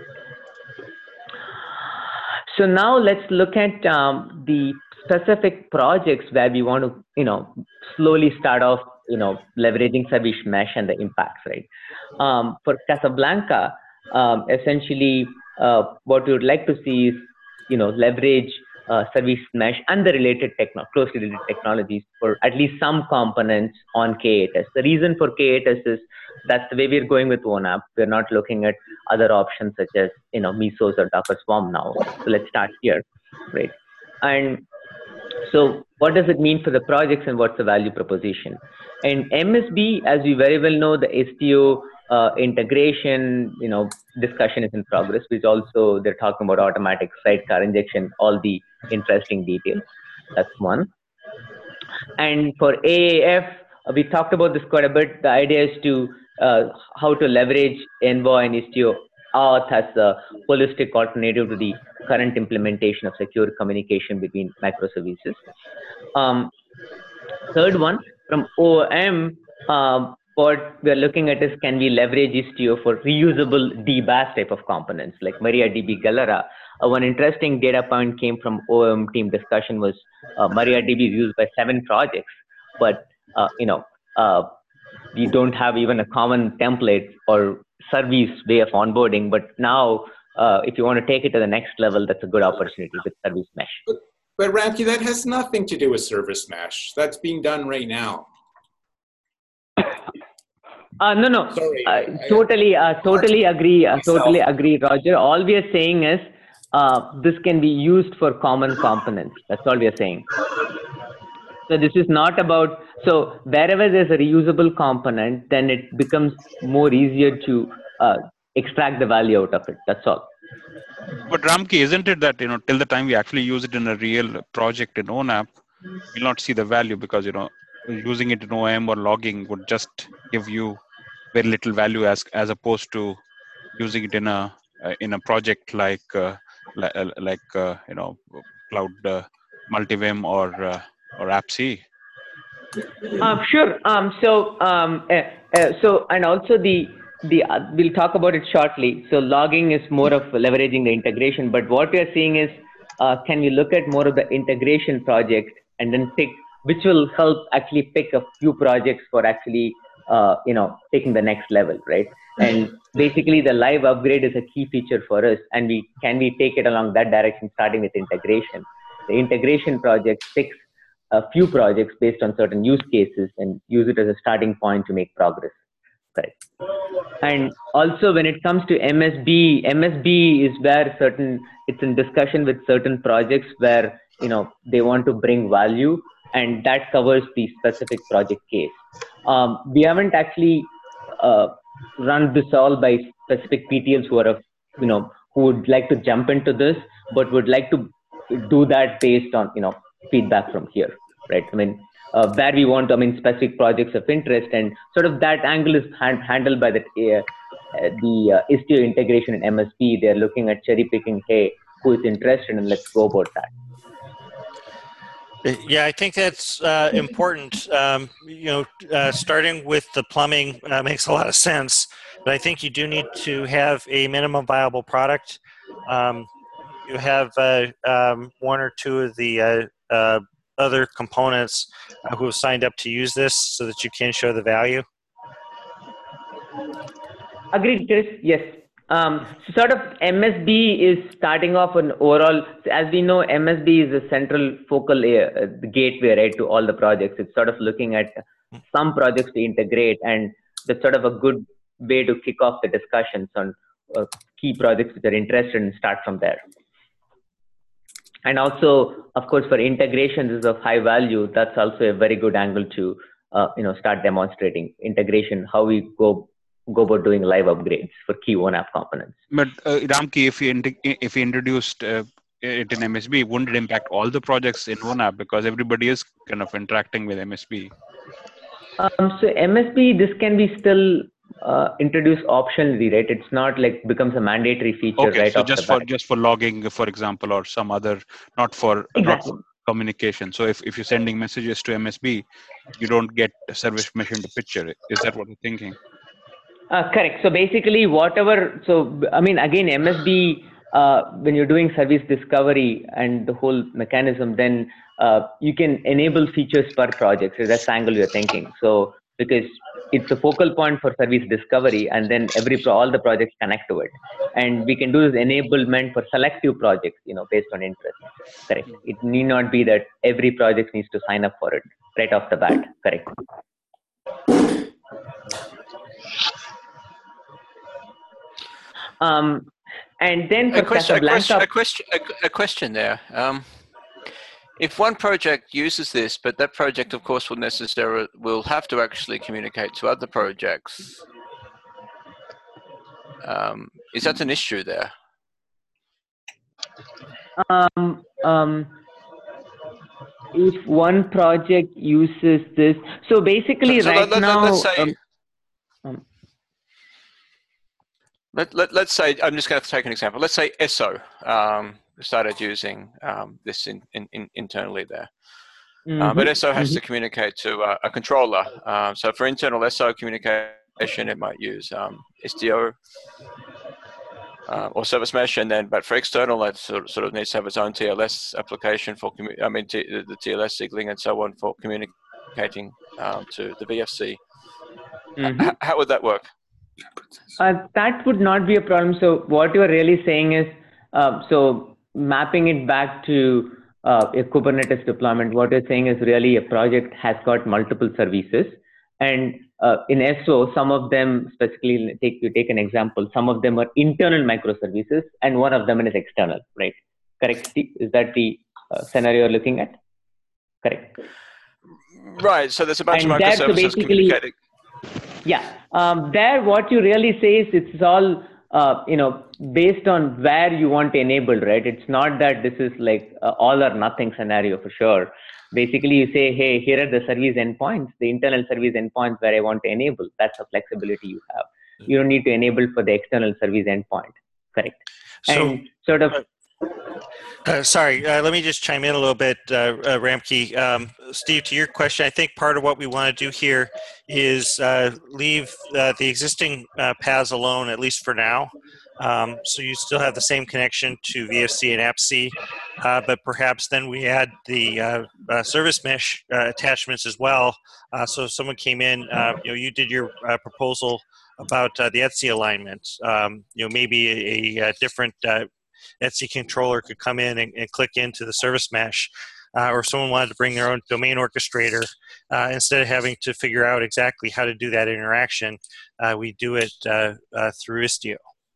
So now let's look at um, the specific projects where we want to, you know, slowly start off, you know, leveraging service mesh and the impacts, right? Um, for Casablanca, um, essentially, uh, what we would like to see is, you know, leverage Uh, service mesh and the related techno closely related technologies for at least some components on K eight S. The reason for K eight S is that's the way we're going with O N A P. We're not looking at other options such as, you know, Mesos or Docker Swarm now. So let's start here, right? And so what does it mean for the projects and what's the value proposition? And M S B, as we very well know, the Istio uh, integration, you know, discussion is in progress, which also they're talking about automatic sidecar injection, all the interesting details. That's one. And for A A F, we talked about this quite a bit. The idea is to uh, how to leverage Envoy and Istio Auth as a holistic alternative to the current implementation of secure communication between microservices. Um, third one, from O M, uh, what we're looking at is, can we leverage Istio for reusable D B A S type of components like MariaDB Galera? Uh, one interesting data point came from O M team discussion was uh, MariaDB is used by seven projects, but uh, you know, uh, we don't have even a common template or service way of onboarding. But now, uh, if you want to take it to the next level, that's a good opportunity with service mesh. But, but Ramki, that has nothing to do with service mesh. That's being done right now. Uh, no, no, Sorry, uh, I, totally, uh, totally agree, uh, totally agree, Roger. All we are saying is uh, this can be used for common components. That's all we are saying. So this is not about, so wherever there's a reusable component, then it becomes more easier to uh, extract the value out of it. That's all. But Ramki, isn't it that, you know, till the time we actually use it in a real project in O N A P, we'll not see the value because, you know, using it in O M or logging would just give you very little value as as opposed to using it in a uh, in a project like uh, like, like uh, you know, Cloud uh, Multivim or uh, or AppC? Um, sure. Um, so, um, uh, uh, so, and also the the uh, we'll talk about it shortly. So, logging is more of leveraging the integration. But what we are seeing is, uh, can we look at more of the integration projects and then pick which will help actually pick a few projects for actually, uh, you know, taking the next level, right? And basically, the live upgrade is a key feature for us. And we can we take it along that direction, starting with integration. The integration project picks a few projects based on certain use cases and use it as a starting point to make progress. Correct. And also when it comes to M S B, M S B is where certain, it's in discussion with certain projects where, you know, they want to bring value, and that covers the specific project case. Um, we haven't actually uh, run this all by specific P T Ls who are, you know, who would like to jump into this, but would like to do that based on, you know, feedback from here, right? I mean, uh, where we want, I mean, specific projects of interest, and sort of that angle is hand, handled by the, uh, the uh, Istio integration in M S B. They're looking at cherry picking, hey, who is interested, and let's go about that. Yeah, I think that's uh, important. Um, you know, uh, starting with the plumbing uh, makes a lot of sense, but I think you do need to have a minimum viable product. Um, you have uh, um, one or two of the uh, uh, other components uh, who have signed up to use this so that you can show the value. Agreed, Chris. Yes. Um, so sort of M S B is starting off an overall, as we know, M S B is a central focal uh, the gateway, right, to all the projects. It's sort of looking at some projects to integrate, and that's sort of a good way to kick off the discussions on uh, key projects which are interested and start from there. And also, of course, for integrations is of high value. That's also a very good angle to, uh, you know, start demonstrating integration, how we go go about doing live upgrades for key ONAP components. But uh, Ramki, if you if you introduced uh, it in M S B, wouldn't it impact all the projects in ONAP because everybody is kind of interacting with M S B? Um, so M S B, this can be still uh, introduced optionally, right? It's not like becomes a mandatory feature. Okay, right so off just the for bat. just for logging, for example, or some other, not for Exactly. not for communication. So if if you're sending messages to M S B, you don't get service mesh into picture. Is that what you're thinking? Uh, correct. So basically, whatever. So I mean, again, M S B. Uh, when you're doing service discovery and the whole mechanism, then uh, you can enable features per project. So that's the angle you're thinking. So because it's a focal point for service discovery, and then every pro all the projects connect to it, and we can do this enablement for selective projects, you know, based on interest. Correct. It need not be that every project needs to sign up for it right off the bat. Correct. Um, and then for a question, a Casablanca, question, a question, a, a question there. Um, if one project uses this, but that project, of course, will necessarily will have to actually communicate to other projects, um, is that an issue there? Um, um, if one project uses this, so basically So, so right let, let, now, let's say. um, um, Let, let, let's say, I'm just going to take an example. Let's say Esso um, started using um, this in, in, in internally there. mm-hmm, Uh, but Esso has mm-hmm. to communicate to uh, a controller. Uh, so for internal Esso communication, it might use um, Istio uh, or Service Mesh, and then, but for external, it sort of, sort of needs to have its own T L S application for, I mean, T, the T L S signaling and so on for communicating um, to the V F C. Mm-hmm. H- how would that work? Uh, that would not be a problem. So what you are really saying is, uh, so mapping it back to uh, a Kubernetes deployment, what you're saying is really a project has got multiple services. And uh, in S O, some of them, specifically, take you take an example, some of them are internal microservices and one of them is external, right? Correct, Steve? Is that the uh, scenario you're looking at? Correct. Right, so there's a bunch and of that, so microservices basically, communicating. Yeah, um, there what you really say is it's all, uh, you know, based on where you want to enable, right? It's not that this is like uh, all or nothing scenario for sure. Basically, you say, hey, here are the service endpoints, the internal service endpoints where I want to enable. That's the flexibility you have. You don't need to enable for the external service endpoint. Correct. So, and sort of, uh, Uh, sorry, uh, let me just chime in a little bit, uh, uh, Ramke. Um, Steve, to your question, I think part of what we want to do here is uh, leave uh, the existing uh, paths alone, at least for now. Um, so you still have the same connection to V F C and A P C, uh, but perhaps then we add the uh, uh, service mesh uh, attachments as well. Uh, so if someone came in, uh, you know, you did your uh, proposal about uh, the Etsy alignment. Um, you know, maybe a, a different uh, Etsy controller could come in and, and click into the service mesh, uh, or someone wanted to bring their own domain orchestrator. Uh, instead of having to figure out exactly how to do that interaction, uh, we do it uh, uh, through Istio.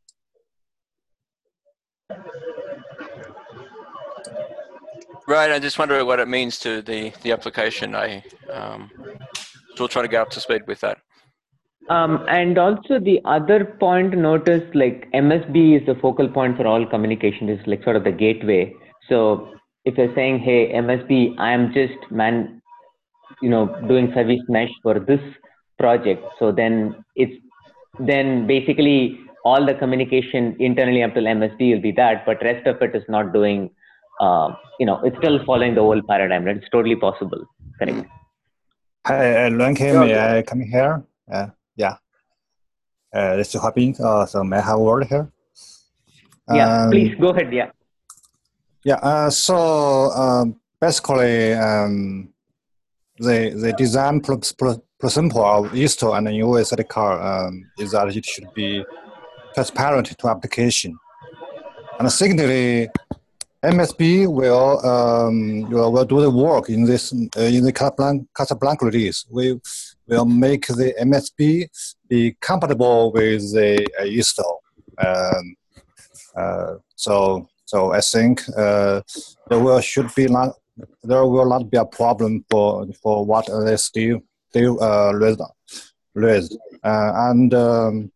Right, I just wonder what it means to the, the application. I um, still trying to get up to speed with that. Um, and also the other point to notice, like M S B is the focal point for all communication, is like sort of the gateway. So if you're saying, hey, M S B, I am just man, you know, doing service mesh for this project. So then it's, then basically all the communication internally up to M S B will be that, but rest of it is not doing, uh, you know, it's still following the old paradigm. Right? It's totally possible. Correct. Hi, uh, Luanke, Yeah, may yeah. I come here? Uh, yeah. Uh, this is Huaping. Uh, so may I have a word here? Yeah, Um, please go ahead. Yeah. Yeah. Uh, so um, basically, um, the the design principle of Istio and U S sidecar um, is that it should be transparent to application. And secondly, M S B will um, will, will do the work in this uh, in the Casablanca, Casablanca release. We will make the M S B be compatible with the uh, Istio. Um, uh, so so I think uh, there will should be not there will not be a problem for for what they still still uh, raised raised uh, and um,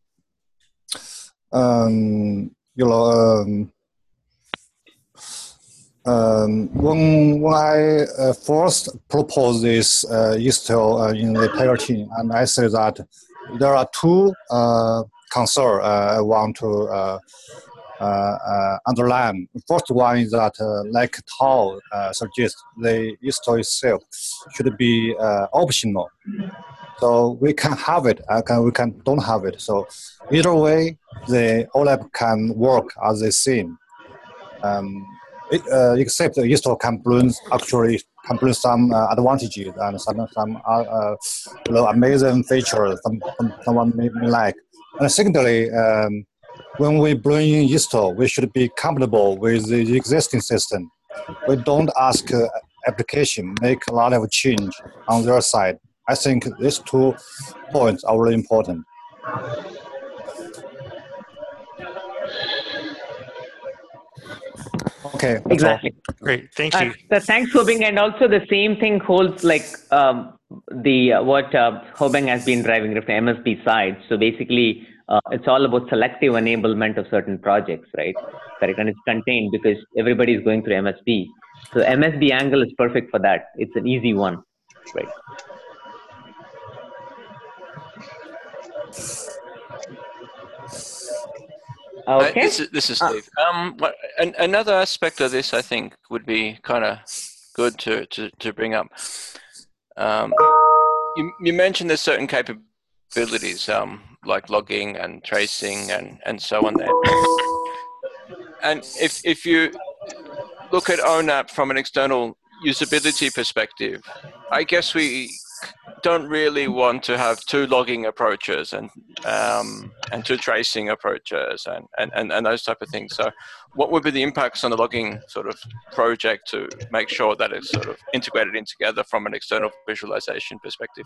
um, you know. Um, Um, when when I uh, first proposed this uh, Istio uh, in the Tiger team, and I say that there are two uh, concerns uh, I want to uh, uh, uh, underline. First one is that, uh, like Tao uh, suggests, the Istio itself should be uh, optional. So we can have it, uh, can, we can don't have it. So either way, the O LAP can work as they seem. Um, It, uh, except the Istio can bring actually can bring some uh, advantages and some some uh, uh, you know, amazing features some, some someone may, may like. And secondly, um, when we bring in Istio, we should be compatible with the existing system. We don't ask uh, application make a lot of change on their side. I think these two points are really important. Okay. Exactly. All. Great, thank you. Uh, so thanks, Hobing. And also the same thing holds like um, the uh, what uh, Hobing has been driving from the M S B side. So basically, uh, it's all about selective enablement of certain projects, right? Correct. And it's contained because everybody is going through M S B. So M S B angle is perfect for that. It's an easy one, right? Okay. Uh, this, is, this is Steve. Um, what, an, another aspect of this, I think, would be kind of good to, to, to bring up. Um, you, you mentioned there's certain capabilities, um, like logging and tracing and, and so on there. And if, if you look at O NAP from an external usability perspective, I guess we don't really want to have two logging approaches and um, and two tracing approaches and, and, and, and those type of things. So what would be the impacts on the logging sort of project to make sure that it's sort of integrated in together from an external visualization perspective?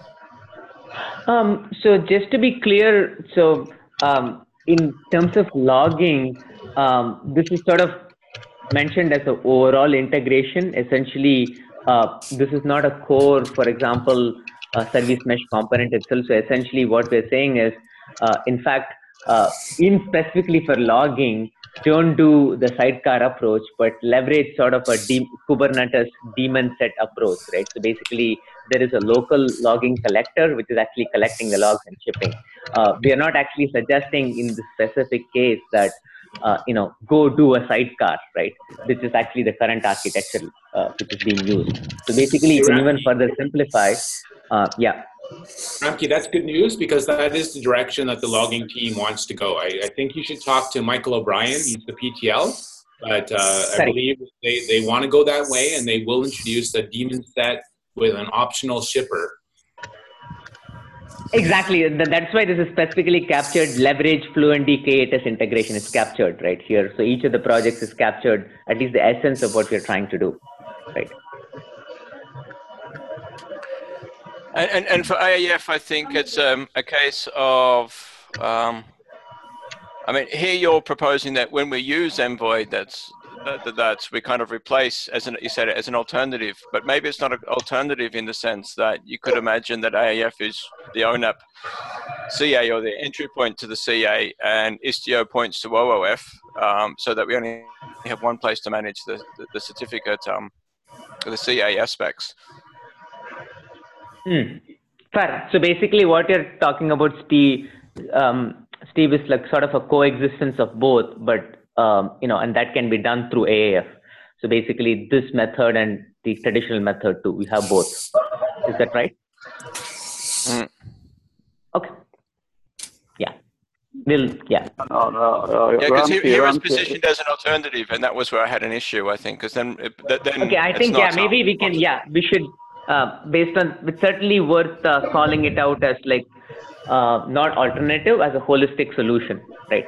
Um, so just to be clear, so um, in terms of logging, um, this is sort of mentioned as an overall integration. Essentially, uh, this is not a core, for example, a service mesh component itself. So essentially what we're saying is, uh, in fact, uh, in specifically for logging, don't do the sidecar approach, but leverage sort of a de Kubernetes daemon set approach, right? So basically, there is a local logging collector, which is actually collecting the logs and shipping. Uh, we are not actually suggesting in the specific case that uh, you know, go do a sidecar, right? This is actually the current architecture uh, which is being used. So basically, you can even further simplify. Uh, yeah. Ramki, that's good news because that is the direction that the logging team wants to go. I, I think you should talk to Michael O'Brien. He's the P T L, but uh, I believe they, they want to go that way, and they will introduce the daemon set with an optional shipper. Exactly. That's why this is specifically captured. Leverage Fluentd K eight S integration is captured right here. So each of the projects is captured, at least the essence of what we're trying to do, right? And, and, and for A A F, I think it's um, a case of, um, I mean, here you're proposing that when we use Envoy, that's that, that's we kind of replace, as an, you said, it as an alternative. But maybe it's not an alternative in the sense that you could imagine that A A F is the O NAP C A or the entry point to the C A, and Istio points to O O F, um, so that we only have one place to manage the, the, the certificate, um, the C A aspects. Hmm. Fair. So basically what you're talking about, Steve, um, Steve, is like sort of a coexistence of both, but, um, you know, and that can be done through A A F. So basically this method and the traditional method too, we have both. Is that right? Mm. Okay. Yeah. We'll, yeah. No, no, uh, Yeah, because he, he was Ramki, positioned as an alternative, and that was where I had an issue, I think, because then, it, then Okay, I it's think, not yeah, maybe we can, yeah, we should, uh, based on, it's certainly worth uh, calling it out as like, uh, not alternative, as a holistic solution, right?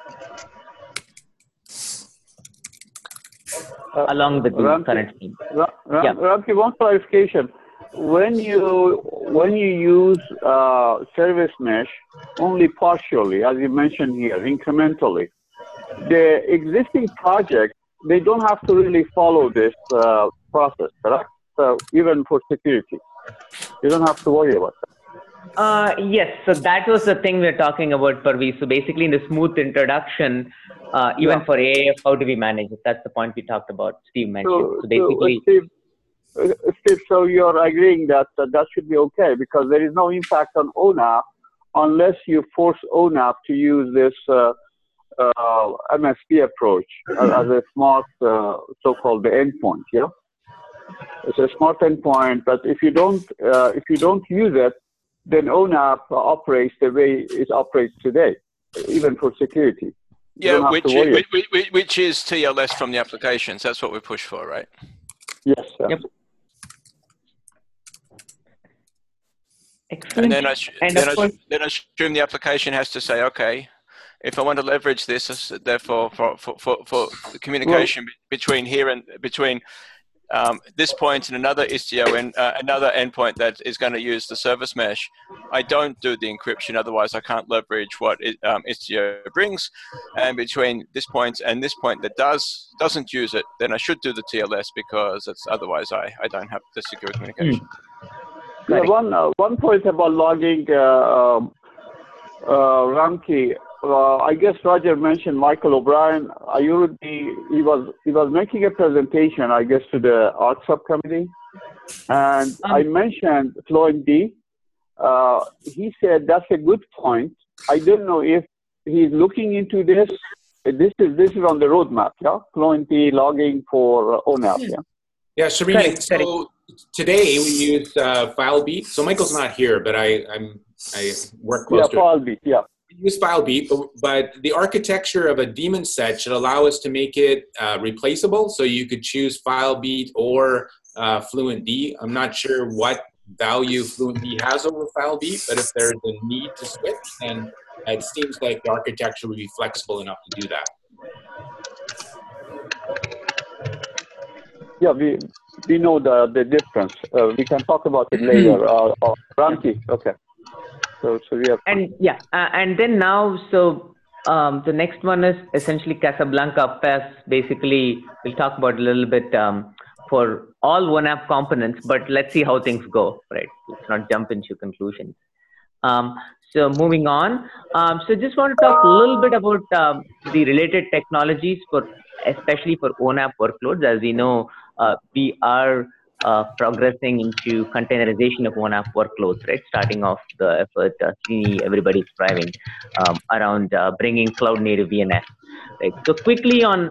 Uh, Along with the Ramki, current team. Ra- Ra- Yeah. Ramki, one clarification. When you when you use uh, service mesh only partially, as you mentioned here, incrementally, the existing project, they don't have to really follow this uh, process, correct? So even for security, you don't have to worry about that. Uh, yes, so that was the thing we're talking about, Parvi. So basically in the smooth introduction, uh, even Yeah. for A A F, how do we manage it? That's the point we talked about, Steve mentioned. So, So basically, so, uh, Steve, uh, Steve, so you're agreeing that uh, that should be okay because there is no impact on O NAP unless you force O NAP to use this uh, uh, M S P approach as, as a smart, uh, so-called the endpoint. Yeah, it's a smart endpoint, but if you don't, uh, if you don't use it, then O NAP operates the way it operates today, even for security. You Yeah, don't have which to worry. is, which, which, which is T L S from the applications. That's what we push for, right? Yes. Sir. Yep. Excellent. And then I, And then, of I, course, then I assume the application has to say, okay, if I want to leverage this, therefore, for, for, for, for the communication well, between here and between um, this point and another Istio and uh, another endpoint that is going to use the service mesh, I don't do the encryption. Otherwise, I can't leverage what it, um, Istio brings. And between this point and this point that does doesn't use it, then I should do the T L S because it's otherwise I, I don't have the secure communication. Mm. Yeah, one uh, one point about logging, uh, uh, Ramki. Uh, I guess Roger mentioned Michael O'Brien. I already, he was he was making a presentation, I guess, to the art subcommittee, and um, I mentioned Fluentd. Uh, he said that's a good point. I don't know if he's looking into this. This is this is on the roadmap, yeah. Fluentd logging for uh, O NAP, yeah. Yeah, Srini. So today we use uh, FileBeat. So Michael's not here, but I I'm I work close yeah, to FileBeat, yeah. We use FileBeat, but, but the architecture of a daemon set should allow us to make it uh, replaceable. So you could choose FileBeat or uh, Fluentd. I'm not sure what value Fluentd has over FileBeat, but if there's a need to switch, then it seems like the architecture would be flexible enough to do that. Yeah, we we know the the difference. Uh, we can talk about it later. Uh, uh, Ramki, okay. So so we have and yeah, uh, and then now so um, the next one is essentially Casablanca P E S. Basically, we'll talk about a little bit um, for all O NAP components, but let's see how things go. Right? Let's not jump into conclusions. Um, so moving on. Um, so just want to talk a little bit about um, the related technologies for, especially for O NAP workloads. As we know, uh, we are uh, progressing into containerization of O NAP workloads, right? Starting off the effort, uh, everybody's driving um, around uh, bringing cloud native V N S. Right. So quickly on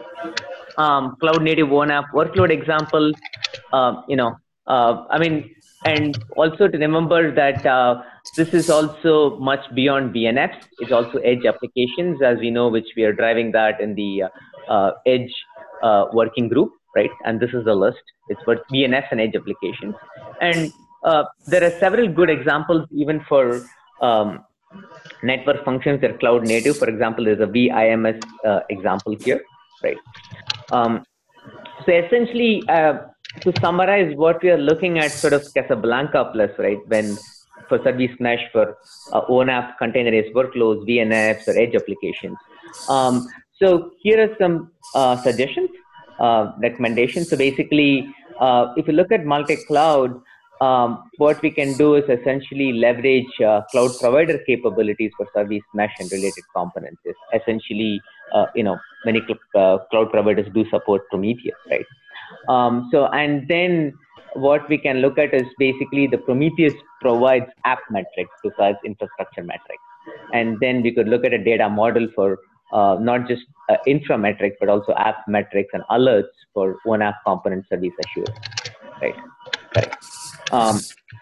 um, cloud native ONAP workload example, uh, you know, uh, I mean, and also to remember that uh, this is also much beyond V N Fs. It's also edge applications, as we know, which we are driving that in the uh, uh, edge uh, working group, right? And this is the list. It's for V N Fs and edge applications. And uh, there are several good examples even for um, network functions that are cloud native. For example, there's a V I M S uh, example here, right? Um, so essentially, uh, to summarize what we are looking at, sort of Casablanca plus, right? When for service mesh for uh, ONAP, containerized workloads, V N Fs, or edge applications. Um, so here are some uh, suggestions, uh, recommendations. So basically, uh, if you look at multi-cloud, um, what we can do is essentially leverage uh, cloud provider capabilities for service mesh and related components. It's essentially, uh, you know, many uh, cloud providers do support Prometheus, right? Um, so, and then what we can look at is basically the Prometheus provides app metrics besides infrastructure metrics. And then we could look at a data model for uh, not just uh, infra metrics, but also app metrics and alerts for ONAP component service assurance, right? Right. Um,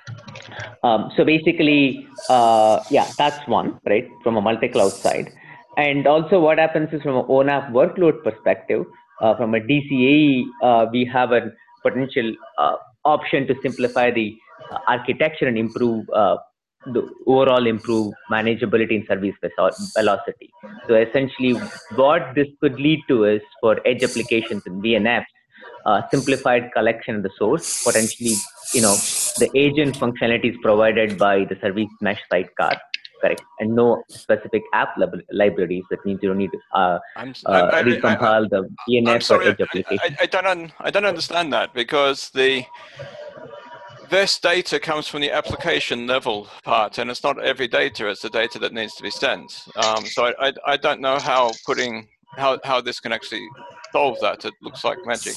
um, so basically, uh, yeah, that's one, right, from a multi-cloud side. And also what happens is from an ONAP workload perspective, uh, from a D C A E, uh, we have a potential uh, option to simplify the uh, architecture and improve uh, the overall improve manageability and service velocity. So essentially what this could lead to is for edge applications and V N Fs, uh, simplified collection of the source, potentially, you know, the agent functionality is provided by the service mesh sidecar, correct, and no specific app libraries. That means you don't need to uh, uh, I, I, recompile I, I, the V N F or edge application. I, I, don't un, I don't understand that, because the this data comes from the application level part, and it's not every data, it's the data that needs to be sent. Um, so I, I, I don't know how putting how, how this can actually solve that. It looks like magic.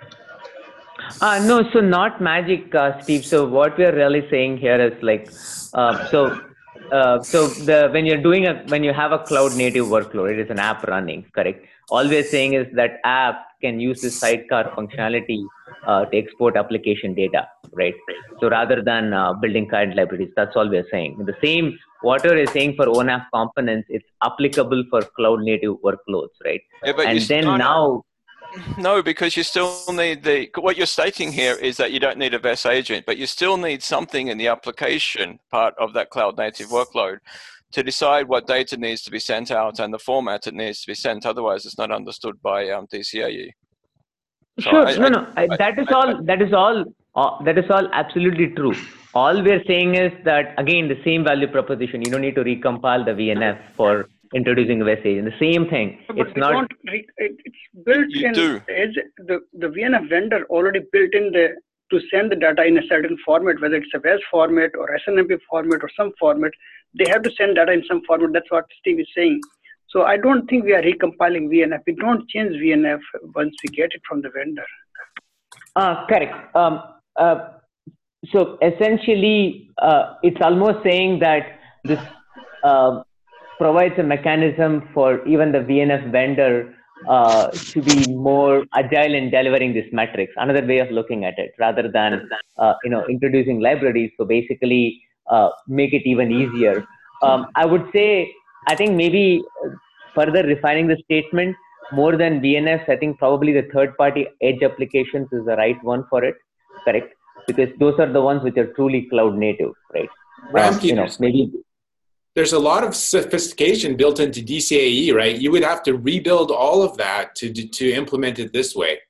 Uh, no, so not magic, uh, Steve. So what we are really saying here is like, uh, so uh, so the when you're doing a when you have a cloud native workload, it is an app running, correct? All we're saying is that app can use the sidecar functionality uh, to export application data, right? So rather than uh, building kind libraries, that's all we're saying. The same, what we're saying for ONAP components, it's applicable for cloud native workloads, right? Yeah, but and then no, now. No, because you still need the, what you're stating here is that you don't need a V E S agent, but you still need something in the application part of that cloud native workload to decide what data needs to be sent out and the format it needs to be sent. Otherwise, it's not understood by um, D C A E. So sure, I, no, I, no, I, that is I, all, I, that is all, uh, that is all absolutely true. All we're saying is that, again, the same value proposition, you don't need to recompile the V N F for introducing a V E S agent. The same thing. But it's we not. Don't, it's built you in do. edge. The the V N F vendor already built in the to send the data in a certain format, whether it's a V E S format or S N M P format or some format. They have to send data in some format. That's what Steve is saying. So I don't think we are recompiling V N F. We don't change V N F once we get it from the vendor. Uh, correct. Um, uh, so essentially, uh, it's almost saying that this. Uh, provides a mechanism for even the V N F vendor uh, to be more agile in delivering these metrics. Another way of looking at it, rather than uh, you know introducing libraries. So basically, uh, make it even easier. Um, I would say, I think maybe further refining the statement more than V N Fs. I think probably the third-party edge applications is the right one for it. Correct, because those are the ones which are truly cloud native, right? Um, you know, maybe. There's a lot of sophistication built into D C A E, right? You would have to rebuild all of that to to implement it this way.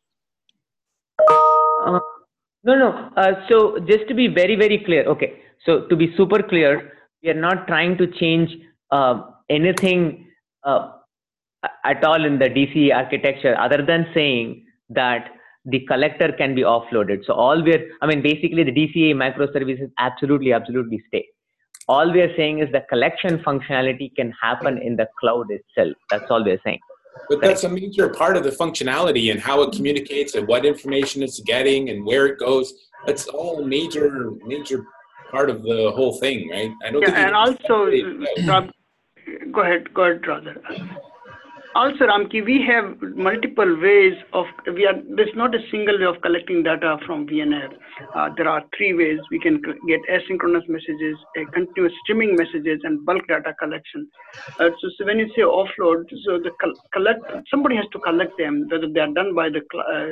Uh, no, no. Uh, so just to be very, very clear, okay. So to be super clear, we are not trying to change uh, anything uh, at all in the D C A architecture, other than saying that the collector can be offloaded. So all we're, I mean, basically the D C A microservices absolutely, absolutely stay. All we are saying is the collection functionality can happen in the cloud itself. That's all we're saying. But that's a major part of the functionality and how it communicates and what information it's getting and where it goes. That's all a major, major part of the whole thing, right? I don't yeah, think and also, Rob, go ahead, go ahead, Roger. Also, Ramki, we have multiple ways of, we are, there's not a single way of collecting data from V N F. Uh, there are three ways. We can get asynchronous messages, a continuous streaming messages, and bulk data collection. Uh, so, so when you say offload, so the collect, somebody has to collect them, whether they are done by the,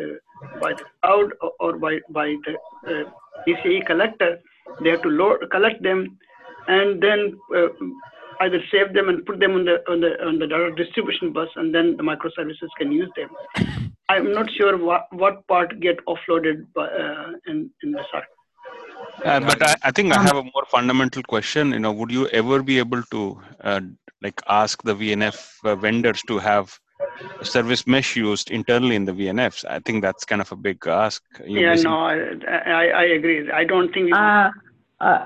uh, by the cloud or, or by, by the uh, E C E collector. They have to load, collect them, and then uh, either save them and put them on the on the on the data distribution bus, and then the microservices can use them. I'm not sure what what part get offloaded by, uh, in in the circuit. Uh, but I, I think I have a more fundamental question. You know, would you ever be able to uh, like ask the V N F uh, vendors to have service mesh used internally in the V N Fs? I think that's kind of a big ask. You yeah, no, I, I I agree. I don't think. Uh, uh,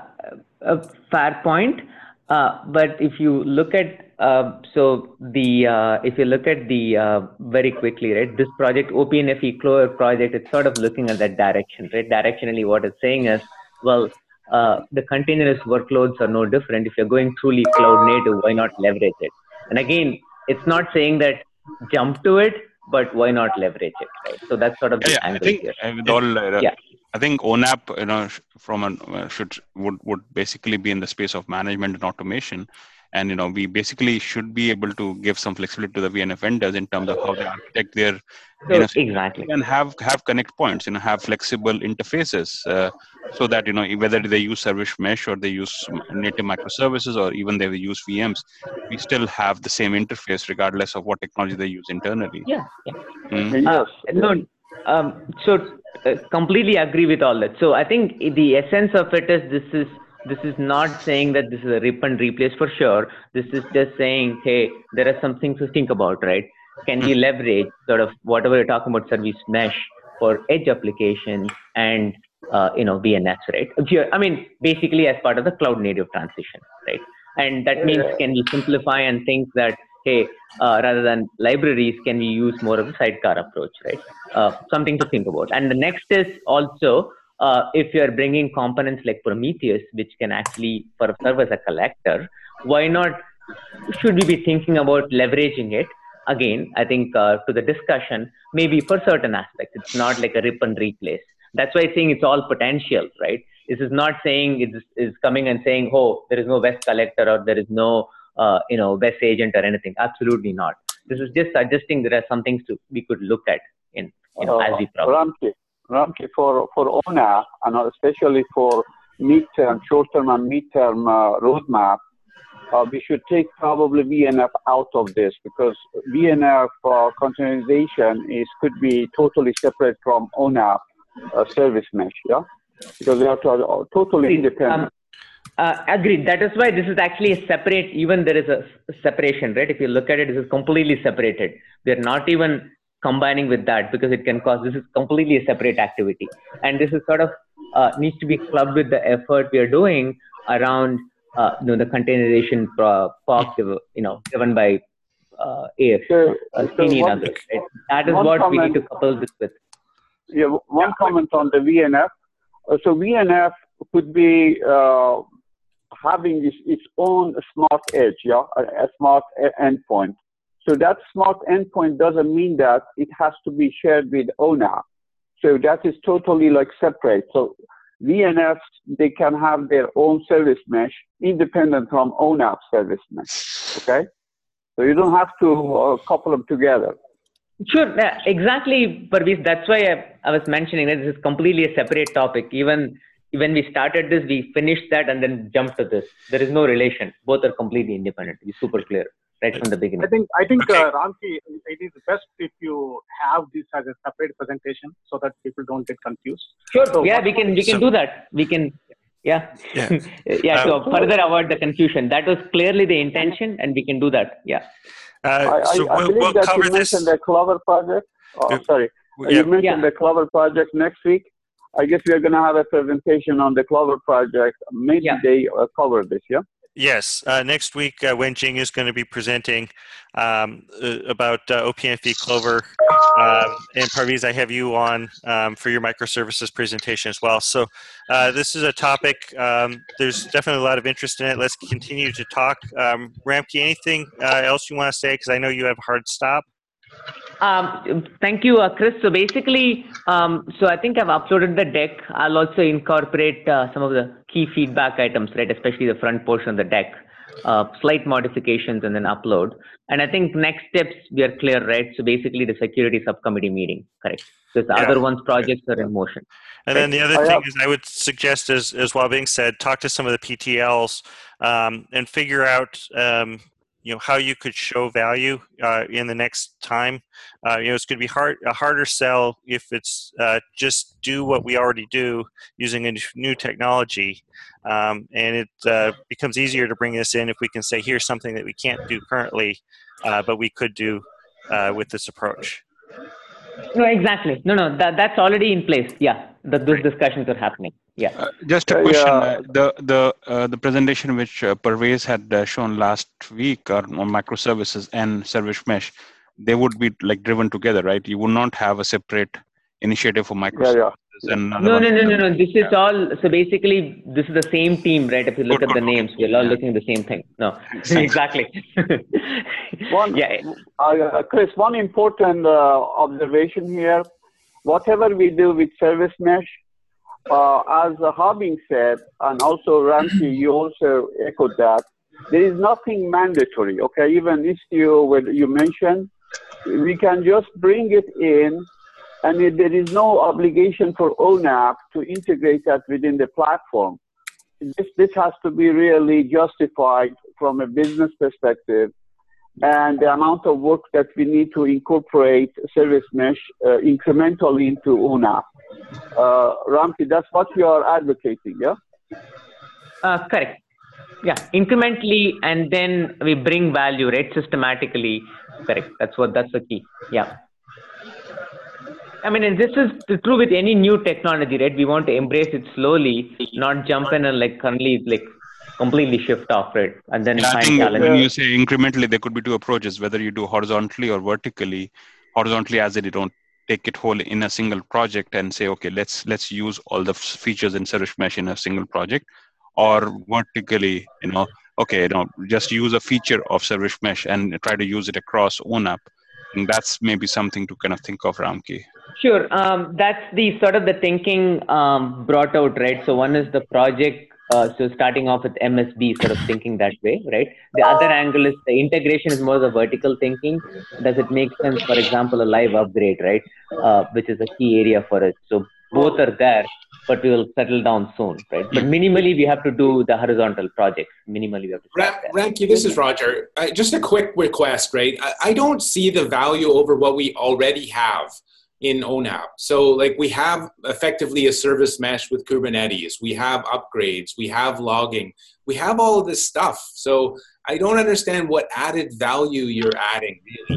a fair point. Uh, but if you look at, uh, so the, uh, if you look at the, uh, very quickly, right, this project, O P N F E Clover project, it's sort of looking at that direction, right? Directionally, what it's saying is, well, uh, the containerless workloads are no different. If you're going truly cloud native, why not leverage it? And again, it's not saying that jump to it, but why not leverage it, right? So that's sort of the yeah, angle I think here. With all, uh, yeah. I think O N A P, you know, from an uh, should would would basically be in the space of management and automation, and you know, we basically should be able to give some flexibility to the V N F vendors in terms of how they architect their, so, you know, exactly, and have have connect points, you know, have flexible interfaces, uh, so that you know whether they use service mesh or they use native microservices or even they use V Ms, we still have the same interface regardless of what technology they use internally. Yeah. yeah. Mm-hmm. Uh, no. Um, so. Uh, completely agree with all that. So I think the essence of it is this is this is not saying that this is a rip and replace for sure. This is just saying, hey, there are some things to think about, right? Can we leverage sort of whatever you're talking about service mesh for edge applications and uh, you know V N Fs, right? If you're, I mean, basically as part of the cloud native transition, right? And that means can we simplify and think that, hey, uh, rather than libraries, can we use more of a sidecar approach, right? Uh, something to think about. And the next is also, uh, if you're bringing components like Prometheus, which can actually serve as a collector, why not, should we be thinking about leveraging it? Again, I think uh, to the discussion, maybe for certain aspects, it's not like a rip and replace. That's why I'm saying it's all potential, right? This is not saying it is coming and saying, oh, there is no West collector or there is no Uh, you know, West agent or anything. Absolutely not. This is just suggesting there are some things to we could look at in, you know, uh, as we progress. Ramki, Ramki, for for O N A P and especially for midterm, short-term and midterm uh, roadmap, uh, we should take probably V N F out of this because V N F uh, containerization is could be totally separate from O N A P uh, service mesh, yeah, because they are to, totally independent. Um, Uh, agreed. That is why this is actually a separate, even there is a separation, right? If you look at it, this is completely separated. We're not even combining with that because it can cause, this is completely a separate activity. And this is sort of, uh, needs to be clubbed with the effort we are doing around, uh, you know, the containerization uh, P O C, you know, driven by uh, A F, so, uh, so and one, others. Right? That is what comment, we need to couple this with. Yeah, one yeah. comment on the V N F. Uh, so V N F could be, uh, having its, its own smart edge, yeah, a, a smart endpoint. So that smart endpoint doesn't mean that it has to be shared with O N A P. So that is totally like separate. So V N Fs, they can have their own service mesh independent from O N A P service mesh, okay? So you don't have to uh, couple them together. Sure, yeah, exactly, Parveez. That's why I, I was mentioning that this is completely a separate topic. Even when we started this, we finished that and then jumped to this. There is no relation. Both are completely independent. It's super clear right from the beginning. I think I think okay. uh, Ramki, it is best if you have this as a separate presentation so that people don't get confused. Sure. So yeah, we can we can so, do that. We can. Yeah. Yeah. yeah. Uh, so further avoid the confusion. That was clearly the intention, and we can do that. Yeah. Uh, I, so I, I we'll, believe we'll that cover you mentioned this. the Clover project. Oh, sorry. Yeah. You mentioned yeah. the Clover project next week. I guess we are going to have a presentation on the Clover project. Maybe yeah. they uh, cover this, yeah? Yes, uh, next week uh, Wen Jing is going to be presenting um, uh, about uh, O P N F V Clover, um, and Parviz, I have you on um, for your microservices presentation as well. So uh, this is a topic, um, there's definitely a lot of interest in it. Let's continue to talk. Um, Ramki, anything uh, else you want to say? Because I know you have a hard stop. Um, thank you, uh, Chris. So basically, um, so I think I've uploaded the deck. I'll also incorporate uh, some of the key feedback items, right? Especially the front portion of the deck, uh, slight modifications, and then upload. And I think next steps we are clear, right? So basically, the security subcommittee meeting, correct? Because the Yeah. other ones projects are in motion. And right? then the other I thing have- is I would suggest, as, as well being said, talk to some of the P T Ls um, and figure out um, you know, how you could show value uh, in the next time. Uh, you know, it's going to be hard, a harder sell if it's uh, just do what we already do using a new technology. Um, and it uh, becomes easier to bring this in if we can say, here's something that we can't do currently, uh, but we could do uh, with this approach. No, exactly. No, no, that, that's already in place. Yeah, the, those discussions are happening. Yeah. Uh, just a Uh, question. yeah. Uh, the the uh, the presentation which uh, Parvez had uh, shown last week on, on microservices and service mesh, they would be like driven together, right? You would not have a separate initiative for microservices yeah. and another No, one no, for no, no, service no. This mesh. is all. So basically, this is the same team, right? If you look Good, at the good, okay. names, we're all Yeah. looking at the same thing. No, Thanks. exactly. One, yeah. uh, Chris, one important uh, observation here. Whatever we do with service mesh, uh, as uh, Harbing said, and also Ramsey, you also echoed that, there is nothing mandatory, okay? Even Istio, what you mentioned, we can just bring it in, and it, there is no obligation for O N A P to integrate that within the platform. This, this has to be really justified from a business perspective, and the amount of work that we need to incorporate service mesh uh, incrementally into O N A P. Uh, Ramki, that's what you are advocating, yeah? Uh, correct. Yeah, incrementally, and then we bring value, right? Systematically. Correct. That's what. That's the key. Yeah. I mean, and this is true with any new technology, right? We want to embrace it slowly, not jump in and like currently like completely shift off it, and then Yeah, I find think challenges. when you say incrementally, there could be two approaches, whether you do horizontally or vertically. Horizontally, as in you don't take it whole in a single project and say, okay, let's let's use all the features in service mesh in a single project, or vertically, you know, okay, you know, just use a feature of service mesh and try to use it across O N A P. And that's maybe something to kind of think of, Ramki. Sure. Um, that's the sort of the thinking um, brought out, right? So one is the project. Uh, so starting off with M S B, sort of thinking that way, right? The other angle is the integration is more the vertical thinking. Does it make sense, for example, a live upgrade, right? Uh, which is a key area for us. So both are there, but we will settle down soon, right? But minimally, we have to do the horizontal projects. Minimally, we have to start there. Ramki, this is Roger. Uh, just a quick request, right? I, I don't see the value over what we already have in O N A P. So like we have effectively a service mesh with Kubernetes, we have upgrades, we have logging, we have all of this stuff. So I don't understand what added value you're adding really.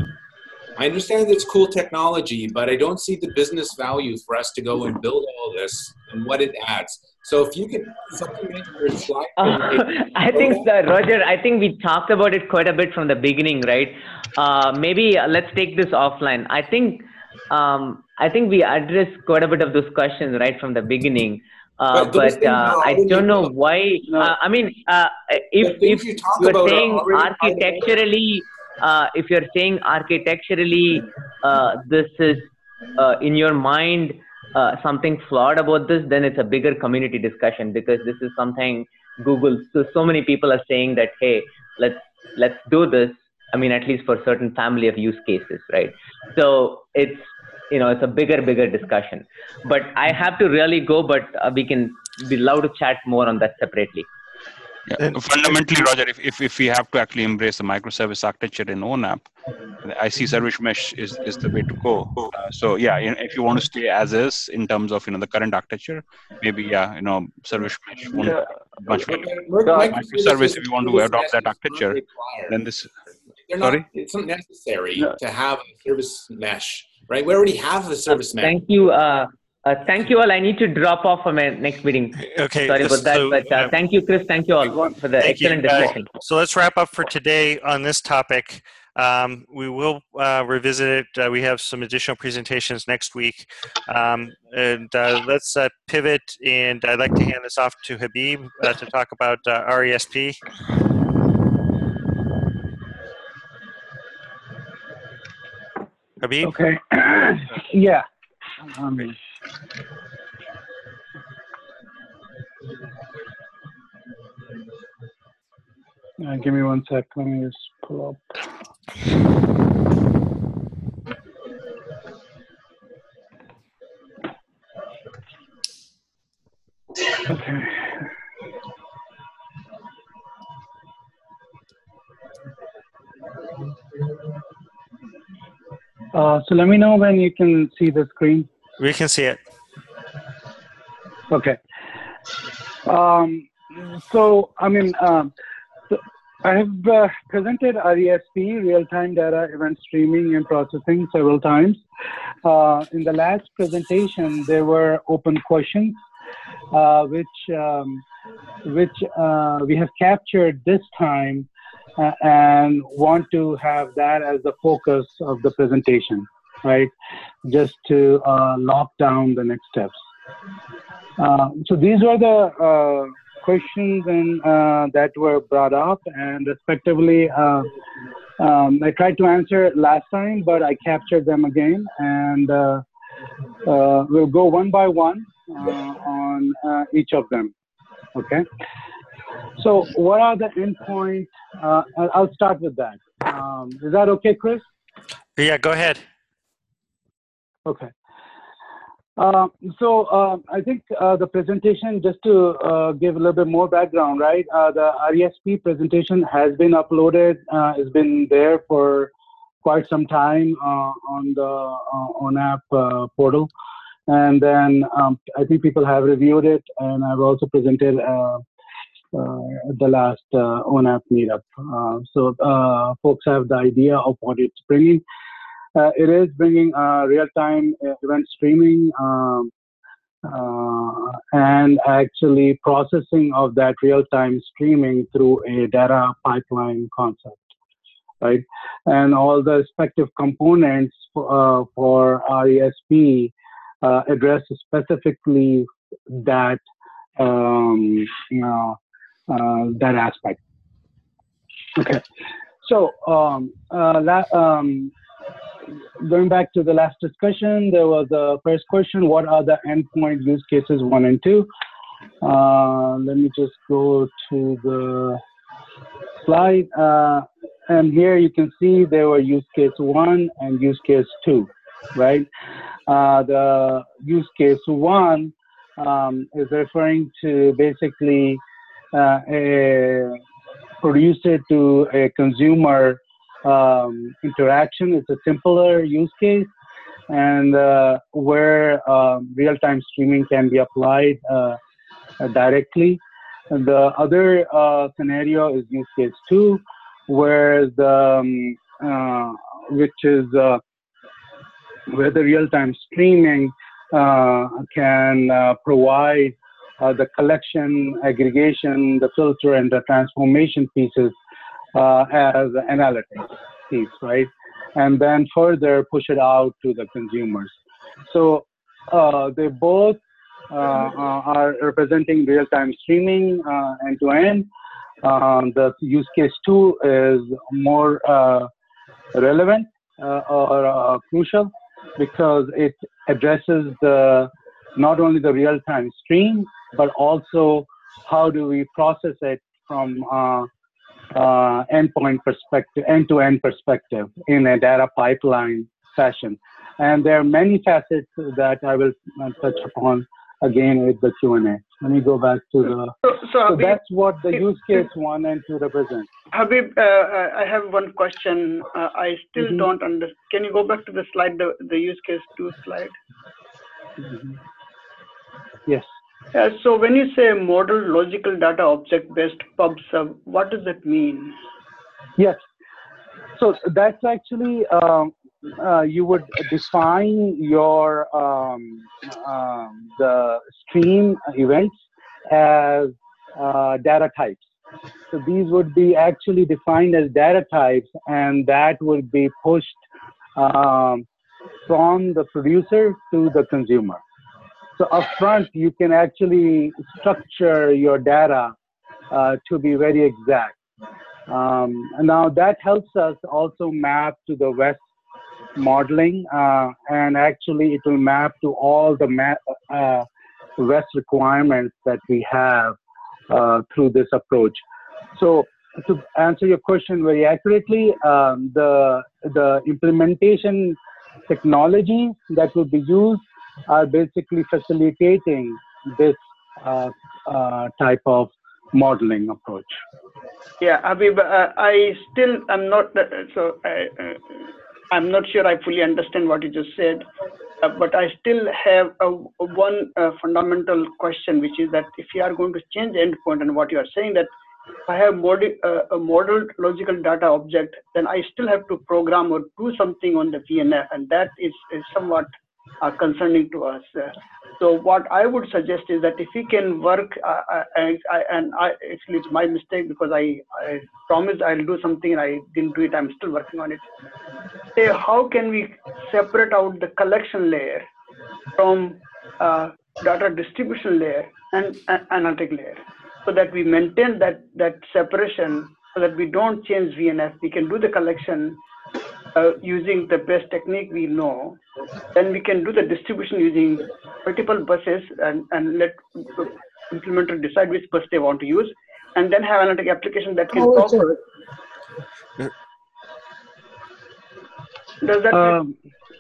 I understand it's cool technology, but I don't see the business value for us to go and build all this and what it adds. So if you could supplement your slide. Uh, I think, uh, Roger, I think we talked about it quite a bit from the beginning, right? Uh, maybe uh, let's take this offline. I think Um, I think we addressed quite a bit of those questions right from the beginning, uh, But those but things uh, are I already- don't know why. No. Uh, I mean, uh, if The things if you talk you're about are saying already part of it. architecturally, uh, if you're saying architecturally, uh, this is uh, in your mind uh, something flawed about this, then it's a bigger community discussion because this is something Google. So so many people are saying that hey, let's let's do this. I mean, at least for certain family of use cases, right? So it's, you know, it's a bigger, bigger discussion. But I have to really go, but uh, we can be allowed to chat more on that separately. Yeah. Fundamentally, Roger, if, if, if we have to actually embrace the microservice architecture in O N A P, I see service mesh is, is the way to go. Uh, so yeah, you know, if you want to stay as is in terms of, you know, the current architecture, maybe, yeah, you know, service mesh won't Yeah. be much value. Microservices Microservice, if you want to service adopt mesh that is not architecture, required. then this, They're sorry? not, it's not necessary No. to have a service mesh, right? We already have a service mesh. Thank you. Uh, Uh, thank you all. I need to drop off for my next meeting. Okay. Sorry about that, so, but uh, uh, thank you, Chris. Thank you all for the Thank you. excellent Uh, discussion. so let's wrap up for today on this topic. Um, we will uh, revisit it. Uh, we have some additional presentations next week. Um, and uh, let's uh, pivot, and I'd like to hand this off to Habib uh, to talk about uh, R E S P. Habib? Okay. Yeah. Um, uh, give me one sec. Let me just pull up. Okay. Uh, so let me know when you can see the screen. We can see it. Okay. Um, so, I mean, um, so I have uh, presented R E S P, real-time data event streaming and processing, several times. Uh, in the last presentation, there were open questions, uh, which um, which uh, we have captured this time, uh, and want to have that as the focus of the presentation, right? Just to uh, lock down the next steps. Uh, so these were the uh, questions and uh, that were brought up, and respectively, uh, um, I tried to answer it last time, but I captured them again, and uh, uh, we'll go one by one uh, on uh, each of them. Okay. So what are the endpoints? Uh, I'll start with that. Um, is that okay, Chris? Yeah, go ahead. Okay. Uh, so uh, I think uh, the presentation, just to uh, give a little bit more background, right? Uh, the R E S P presentation has been uploaded. Uh, it's been there for quite some time uh, on the uh, O N A P uh, portal. And then um, I think people have reviewed it, and I've also presented uh, uh, at the last uh, O N A P meetup. Uh, so uh, folks have the idea of what it's bringing. Uh, it is bringing uh, real-time event streaming um, uh, and actually processing of that real-time streaming through a data pipeline concept, right? And all the respective components for, uh, for R E S P uh, address specifically that um, you know, uh, that aspect. Okay, so um, uh, that. Um, Going back to the last discussion, there was a first question: what are the endpoint use cases one and two? Uh, let me just go to the slide, uh, and here you can see there were use case one and use case two, right? Uh, the use case one um, is referring to basically uh, a producer to a consumer Um, interaction. It's a simpler use case, and uh, where um, real-time streaming can be applied uh, uh, directly. And the other uh, scenario is use case two, where the um, uh, which is uh, where the real-time streaming uh, can uh, provide uh, the collection, aggregation, the filter, and the transformation pieces Uh, as analytics piece, right? And then further push it out to the consumers. So uh, they both uh, are representing real-time streaming uh, end-to-end. Um, the use case two is more uh, relevant uh, or uh, crucial because it addresses the not only the real-time stream, but also how do we process it from uh, Uh, endpoint perspective, end-to-end perspective in a data pipeline fashion. And there are many facets that I will uh, touch upon again with the Q and A. Let me go back to the, so, so, so that's what the use case one and two represent. Habib, uh, I have one question. Uh, I still Mm-hmm. don't understand. Can you go back to the slide, the, the use case two slide? Mm-hmm. Yes. Uh, so when you say model logical data object based pub sub, what does that mean? Yes. So that's actually um, uh, you would define your um, um, the stream events as uh, data types. So these would be actually defined as data types, and that would be pushed um, from the producer to the consumer. So upfront, you can actually structure your data uh, to be very exact. Um, and now that helps us also map to the W E S modeling, uh, and actually it will map to all the ma uh, W E S requirements that we have uh, through this approach. So to answer your question very accurately, um, the, the implementation technologies that will be used are basically facilitating this uh, uh, type of modeling approach. Yeah, Habib, uh, I still am not, uh, so I, uh, I'm not sure I fully understand what you just said, uh, but I still have a, a one uh, fundamental question, which is that if you are going to change the endpoint, and what you are saying that if I have model, uh, a modeled logical data object, then I still have to program or do something on the V N F, and that is, is somewhat uh, concerning to us. Uh, so what I would suggest is that if we can work, uh, and, I, and I, actually it's my mistake because I, I promised I'll do something and I didn't do it, I'm still working on it. Say, how can we separate out the collection layer from uh, data distribution layer and, and analytic layer, so that we maintain that, that separation, so that we don't change V N F. We can do the collection uh, using the best technique we know. Then we can do the distribution using multiple buses and, and let the implementer decide which bus they want to use, and then have analytic application that can Oh, talk. Does that um,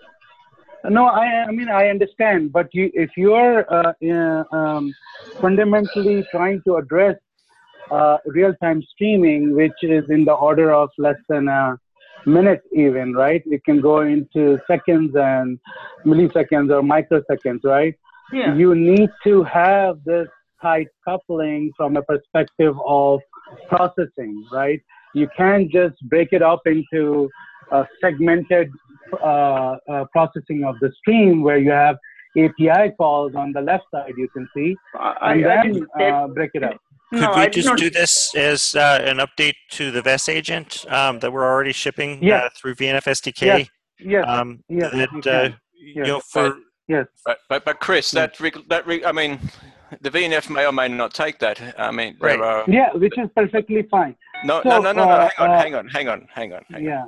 no, I, I mean, I understand, but you, if you're uh, uh, um, fundamentally trying to address uh, real-time streaming, which is in the order of less than a minute even, right? It can go into seconds and milliseconds or microseconds, right? Yeah. You need to have this tight coupling from a perspective of processing, right? You can't just break it up into a segmented uh, uh, processing of the stream where you have A P I calls on the left side, you can see, I, and I then uh, break it up. Could No, we I did just not- do this as uh, an update to the V E S agent um, that we're already shipping Yes. uh, through V N F S D K? Yes, yes, Um, yes, that, you uh, can. you Yes. know, for Yes. But but, but Chris, that reg- that reg- I mean, the V N F may or may not take that. I mean, there Right. are Yeah, which is perfectly fine. no So, no no no no. uh, Hang on, uh, hang on, hang on, hang on, hang on. Yeah.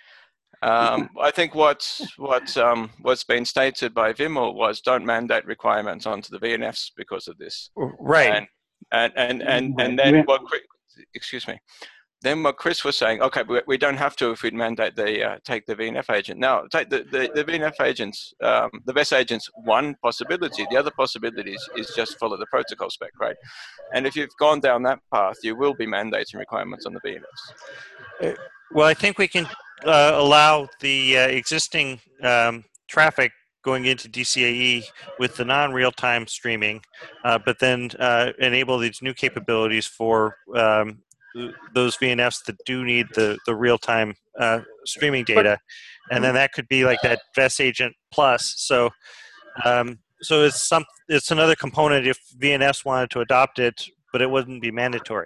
Um, I think what's what's um, what's been stated by Vimal was don't mandate requirements onto the V N Fs because of this. right. And and and and, Right. and then Yeah. what? Chris, excuse me. Then what Chris was saying, okay, we, we don't have to if we mandate the uh, take the V N F agent. Now, take the, the, the V N F agents, um, the V E S agents, one possibility. The other possibility is, is just follow the protocol spec, right? And if you've gone down that path, you will be mandating requirements on the V N Fs. Well, I think we can uh, allow the uh, existing um, traffic going into D C A E with the non-real-time streaming, uh, but then uh, enable these new capabilities for um, those V N Fs that do need the, the real-time uh, streaming data. And then that could be like that V E S agent plus. So um, so it's some it's another component if V N Fs wanted to adopt it, but it wouldn't be mandatory.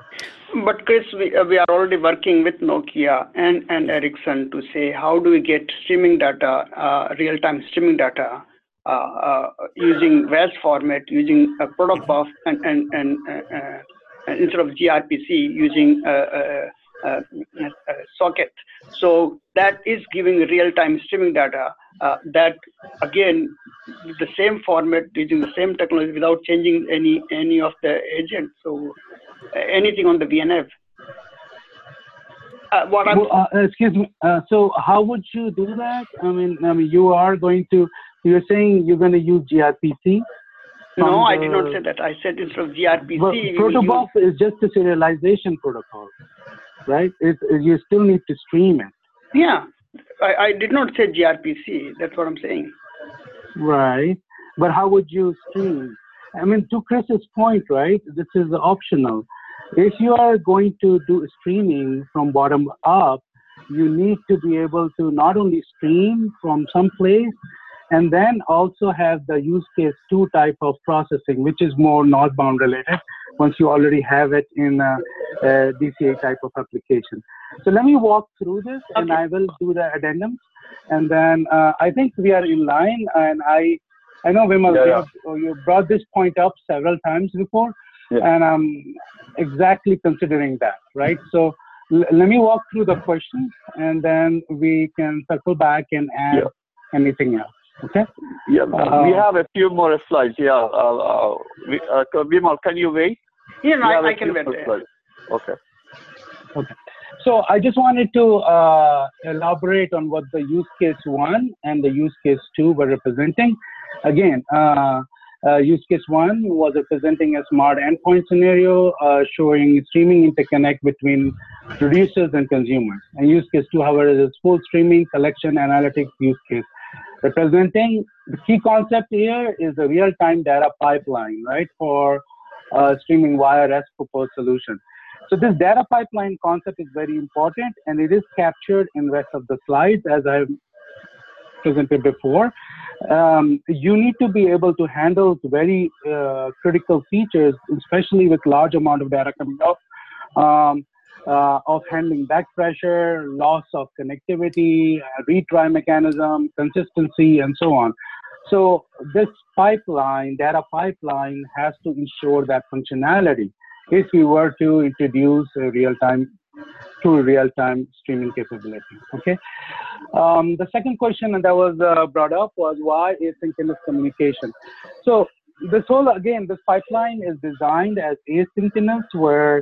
But Chris, we, uh, we are already working with Nokia and, and Ericsson to say how do we get streaming data, uh, real-time streaming data uh, uh, using V E S format, using a protobuf and, and, and uh, uh, instead of G R P C using a, a, a, a socket. So that is giving real-time streaming data uh, that, again, with the same format, using the same technology without changing any, any of the agents. So anything on the V N F. Uh, what I'm, Well, uh, excuse me. Uh, so how would you do that? I mean, I mean, you are going to. You're saying you're going to use G R P C? no, I the, did not say that. I said instead of G R P C. But we protobuf use, is just a serialization protocol, right? It, it, you still need to stream it. yeah, I, I did not say G R P C. That's what I'm saying. Right. But how would you stream? I mean, to Chris's point, right? This is optional. If you are going to do streaming from bottom up, you need to be able to not only stream from some place, and then also have the use case two type of processing, which is more northbound related, once you already have it in a, a D C A type of application. So let me walk through this, okay. and I will do the addendums. And then uh, I think we are in line, and I I know, Vimal, yeah, yeah. You, you brought this point up several times before, yeah. and I'm exactly considering that, right? So l let me walk through the questions, and then we can circle back and add yeah. anything else. Okay. Yeah, uh, we have a few more slides. Yeah, uh, uh, we, uh, Vimal, can you wait? Yeah, no, I, I can wait. Okay. Okay. So I just wanted to uh, elaborate on what the use case one and the use case two were representing. Again, uh, uh, use case one was representing a smart endpoint scenario uh, showing streaming interconnect between producers and consumers. And use case two, however, is a full streaming collection analytics use case. Representing the key concept here is the real-time data pipeline, right, for uh, streaming via REST proposed solution. So this data pipeline concept is very important, and it is captured in the rest of the slides as I've presented before. Um, you need to be able to handle very uh, critical features, especially with large amount of data coming up. Um, Uh, of handling back pressure, loss of connectivity, uh, retry mechanism, consistency, and so on. So this pipeline, data pipeline, has to ensure that functionality if we were to introduce a real-time, true real-time streaming capability. Okay. Um, the second question that was uh, brought up was why asynchronous communication. So this whole, again, this pipeline is designed as asynchronous, where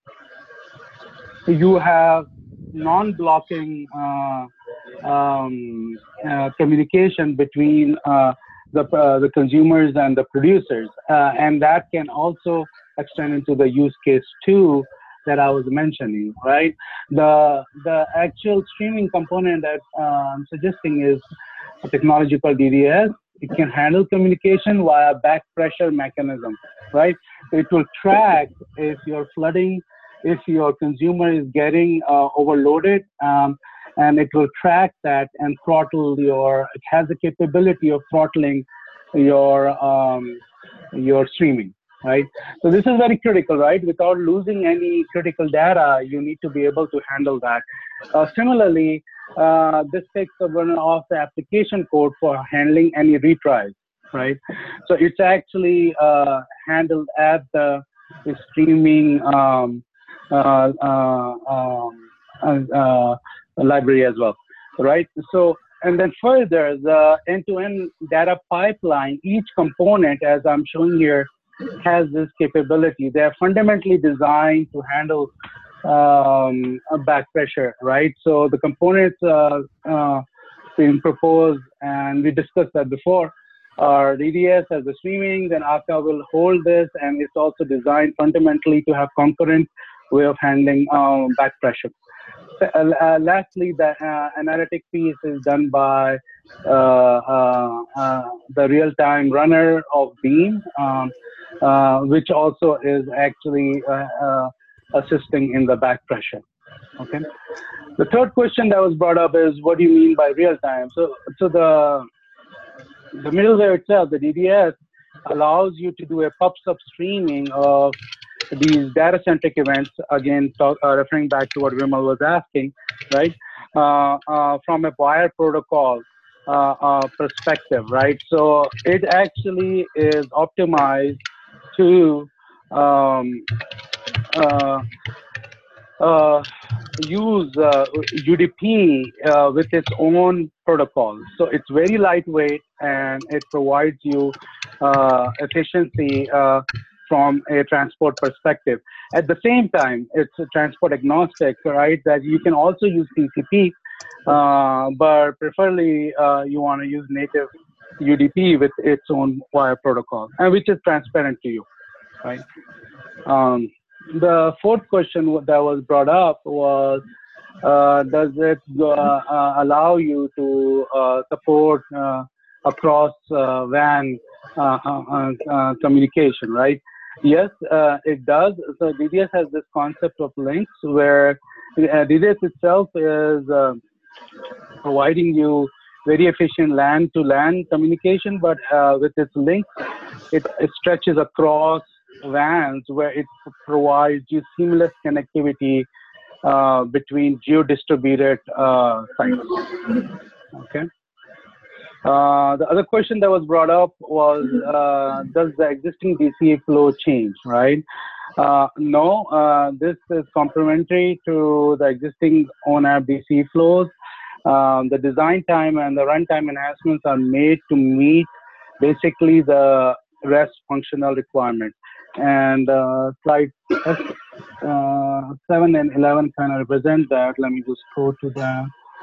you have non-blocking uh, um, uh, communication between uh, the, uh, the consumers and the producers. Uh, and that can also extend into the use case two that I was mentioning, right? The, the actual streaming component that uh, I'm suggesting is a technology called D D S. It can handle communication via back pressure mechanism, right? So it will track if you're flooding, if your consumer is getting uh, overloaded, um, and it will track that and throttle your, it has the capability of throttling your, um, your streaming, right? So this is very critical, right? Without losing any critical data, you need to be able to handle that. Uh, similarly, uh, this takes the burden off the application code for handling any retries, right? So it's actually uh, handled at the, the streaming um, Uh, uh, um, uh, library as well, right? So, and then further, the end-to-end data pipeline, each component, as I'm showing here, has this capability. They're fundamentally designed to handle um, back pressure, right? So the components uh, uh, being proposed, and we discussed that before, are D D S as the streaming, then Akka will hold this, and it's also designed fundamentally to have concurrent way of handling um, back pressure. Uh, uh, lastly, the uh, analytic piece is done by uh, uh, uh, the real-time runner of Beam, um, uh, which also is actually uh, uh, assisting in the back pressure. Okay. The third question that was brought up is, what do you mean by real-time? So, so the the middleware itself, the D D S, allows you to do a pub-sub streaming of these data-centric events, again, talk, uh, referring back to what Vimal was asking, right, uh, uh, from a wire protocol uh, uh, perspective, right? So it actually is optimized to um, uh, uh, use uh, U D P uh, with its own protocol. So it's very lightweight, and it provides you uh, efficiency uh, from a transport perspective. At the same time, it's transport agnostic, right? That you can also use T C P, uh, but preferably uh, you want to use native U D P with its own wire protocol, and which is transparent to you, right? Um, the fourth question that was brought up was, uh, does it uh, uh, allow you to uh, support uh, across uh, W A N uh, uh, uh, communication, right? Yes, uh, it does. So D D S has this concept of links where Uh, D D S itself is uh, providing you very efficient LAN to LAN communication, but uh, with its links, it, it stretches across W A Ns where it provides you seamless connectivity uh, between geo-distributed uh, sites. Okay. Uh, the other question that was brought up was, uh, does the existing D C A flow change, right? Uh, no, uh, this is complementary to the existing O N A P D C flows. Um, the design time and the runtime enhancements are made to meet basically the REST functional requirement. And uh, slide uh, seven and eleven kind of represent that. Let me just go to that.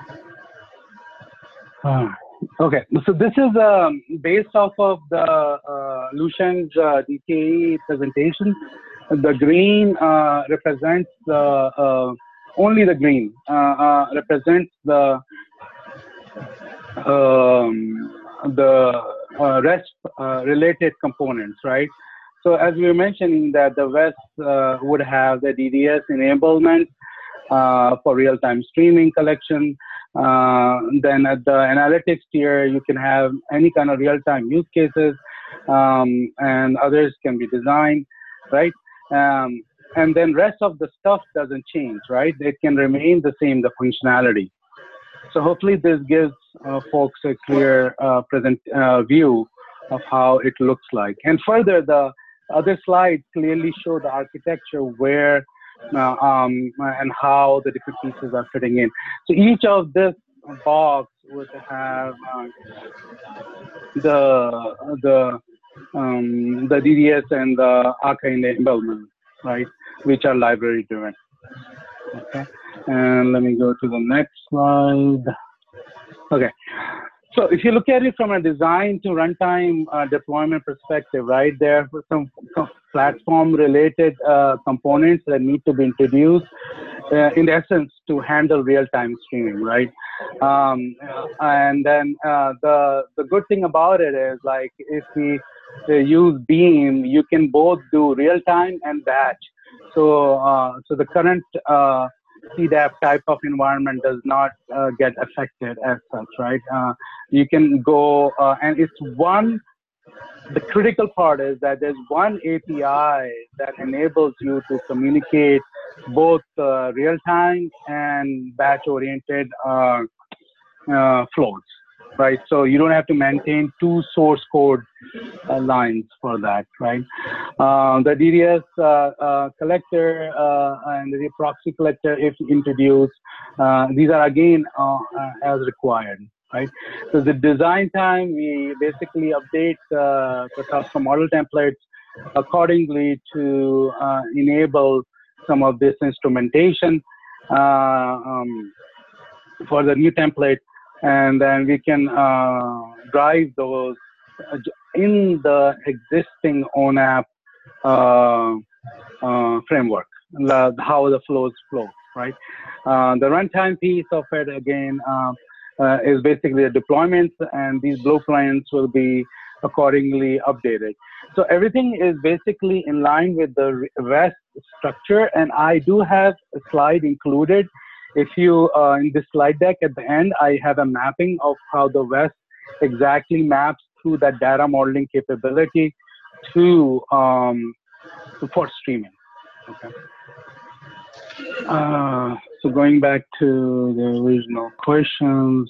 Uh, okay, so this is um, based off of the uh, Lucian's uh, D K E presentation. The green uh, represents the uh, only the green uh, uh, represents the um, the uh, REST uh, related components, right? So as we were mentioning that the REST uh, would have the D D S enablement uh, for real-time streaming collection. Uh, then at the analytics tier, you can have any kind of real-time use cases, um, and others can be designed, right? Um, and then rest of the stuff doesn't change, right? It can remain the same, the functionality. So hopefully this gives uh, folks a clear uh, present uh, view of how it looks like. And further, the other slides clearly show the architecture where uh, um, and how the different pieces are fitting in. So each of this box would have uh, the the um, the D D S and the Akka enablement, right, which are library driven. Okay, and let me go to the next slide. Okay, so if you look at it from a design to runtime uh, deployment perspective, right, there are some platform related uh, components that need to be introduced uh, in essence to handle real-time streaming, right? Um, and then uh, the the good thing about it is, like, if we uh, use Beam, you can both do real-time and batch. So uh, so the current uh, C D A P type of environment does not uh, get affected as such, right? Uh, you can go, uh, and it's one, the critical part is that there's one A P I that enables you to communicate both uh, real-time and batch-oriented uh, uh, flows, right? So you don't have to maintain two source code uh, lines for that, right? Uh, the D D S uh, uh, collector uh, and the proxy collector, if introduced, uh, these are again uh, uh, as required, right? So the design time, we basically update uh, the custom model templates accordingly to uh, enable some of this instrumentation uh, um, for the new template. And then we can uh, drive those in the existing O N A P uh, uh, framework, the, how the flows flow, right? Uh, the runtime piece of it, again, uh, uh, is basically the deployments, and these blueprints will be accordingly updated. So everything is basically in line with the REST structure, and I do have a slide included. If you, uh, in this slide deck at the end, I have a mapping of how the REST exactly maps through that data modeling capability to, um, for streaming. Okay. Uh, so going back to the original questions.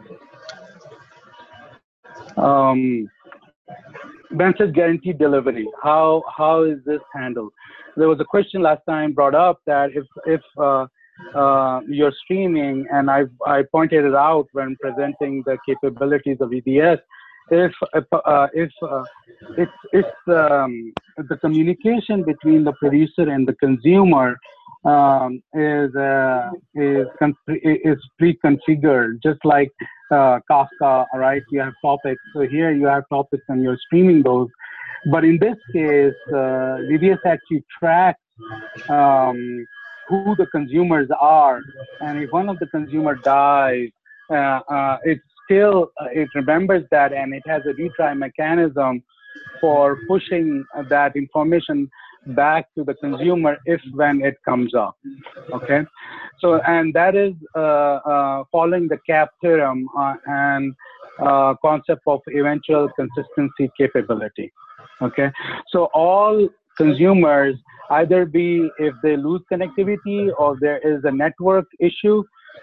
Um, Ben says guaranteed delivery. How, how is this handled? There was a question last time brought up that if, if uh, uh, you're streaming, and I I pointed it out when presenting the capabilities of E D S. If uh, if uh, it's it's um, the communication between the producer and the consumer um, is uh, is is pre-configured, just like uh, Kafka. All right, you have topics. So here you have topics, and you're streaming those. But in this case, uh, D D S actually tracks Um, who the consumers are, and if one of the consumer dies, uh, uh, it still uh, it remembers that, and it has a retry mechanism for pushing that information back to the consumer if when it comes up. Okay, so and that is uh, uh, following the CAP theorem uh, and uh, concept of eventual consistency capability. Okay, so all consumers, either be if they lose connectivity or there is a network issue,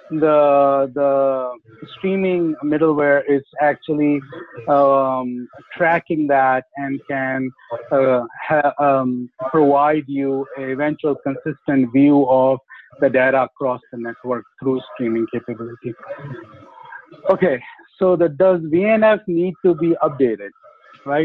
the the streaming middleware is actually um, tracking that and can uh, ha, um, provide you an eventual consistent view of the data across the network through streaming capability. Okay, so the, does V N F need to be updated, right?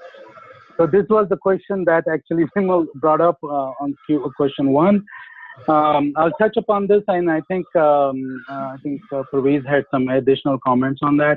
So this was the question that actually Vimal brought up uh, on Q, question one. Um, I'll touch upon this, and I think um, uh, I think uh, Parvez had some additional comments on that.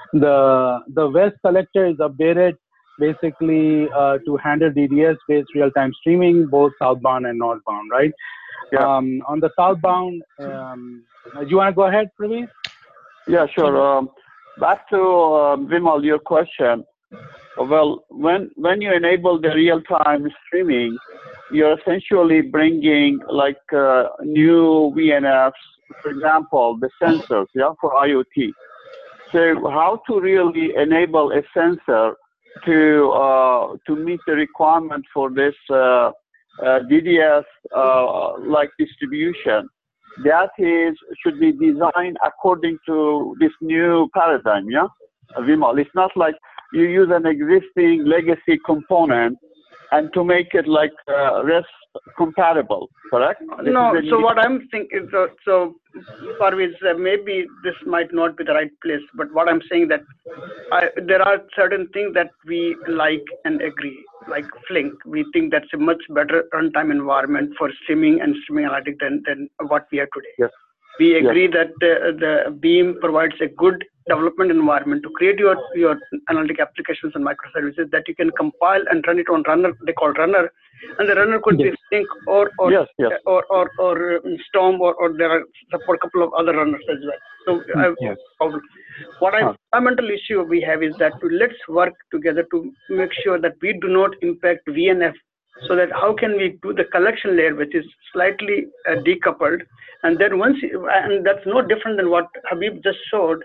The the W E S collector is updated basically uh, to handle D D S-based real-time streaming, both southbound and northbound, right? Yeah. Um, on the southbound, um, do you want to go ahead, Parvez? Yeah, sure. Um, back to uh, Vimal, your question. Well, when when you enable the real-time streaming, you're essentially bringing like uh, new V N Fs, for example, the sensors, yeah, for IoT. So how to really enable a sensor to uh, to meet the requirement for this uh, uh, D D S uh, like distribution? That is should be designed according to this new paradigm, yeah, Vimal. It's not like you use an existing legacy component and to make it like uh, REST compatible, correct? This No, so what I'm thinking, so, so Parvez, uh, maybe this might not be the right place, but what I'm saying that I, there are certain things that we like and agree, like Flink. We think that's a much better runtime environment for streaming and streaming analytics than, than what we have today. Yes. We agree yes. that uh, the Beam provides a good development environment to create your, your analytic applications and microservices that you can compile and run it on runner, they call runner, and the runner could yes. be Flink or or, yes, yes. or or or um, Storm, or, or there are support a couple of other runners as well. So I, yes. what I fundamental issue we have is that to, let's work together to make sure that we do not impact V N F. So that how can we do the collection layer, which is slightly uh, decoupled, and then once, you, and that's no different than what Habib just showed,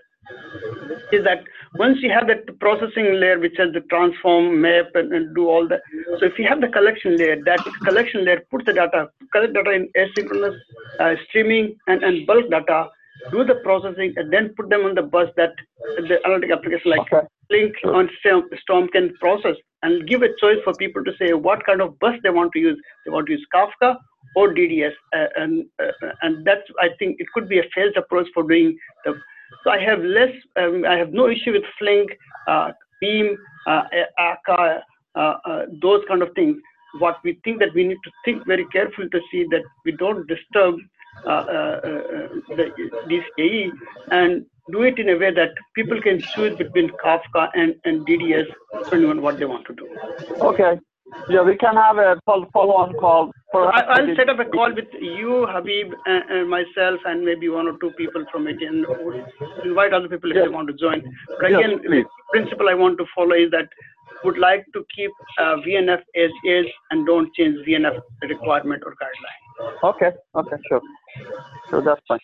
is that once you have that processing layer, which has the transform, map, and, and do all that. So if you have the collection layer, that collection layer puts the data, collect data in asynchronous uh, streaming and, and bulk data, do the processing, and then put them on the bus that the analytic application like okay. Flink on Storm can process, and give a choice for people to say what kind of bus they want to use. They want to use Kafka or D D S, uh, and uh, and that's, I think it could be a phased approach for doing the. So I have less, um, I have no issue with Flink, uh, Beam, uh, Akka, uh, uh, those kind of things. What we think that we need to think very carefully to see that we don't disturb uh, uh, uh, the, this A E, and do it in a way that people can choose between Kafka and, and D D S depending on what they want to do. Okay. Yeah, we can have a follow-on call. For I, I'll set up a call with you, Habib, and, and myself, and maybe one or two people from it, and invite other people if yes. they want to join. But again, yes, the principle I want to follow is that would like to keep uh, V N F as is and don't change V N F requirement or guideline. Okay, okay, sure. So that's fine.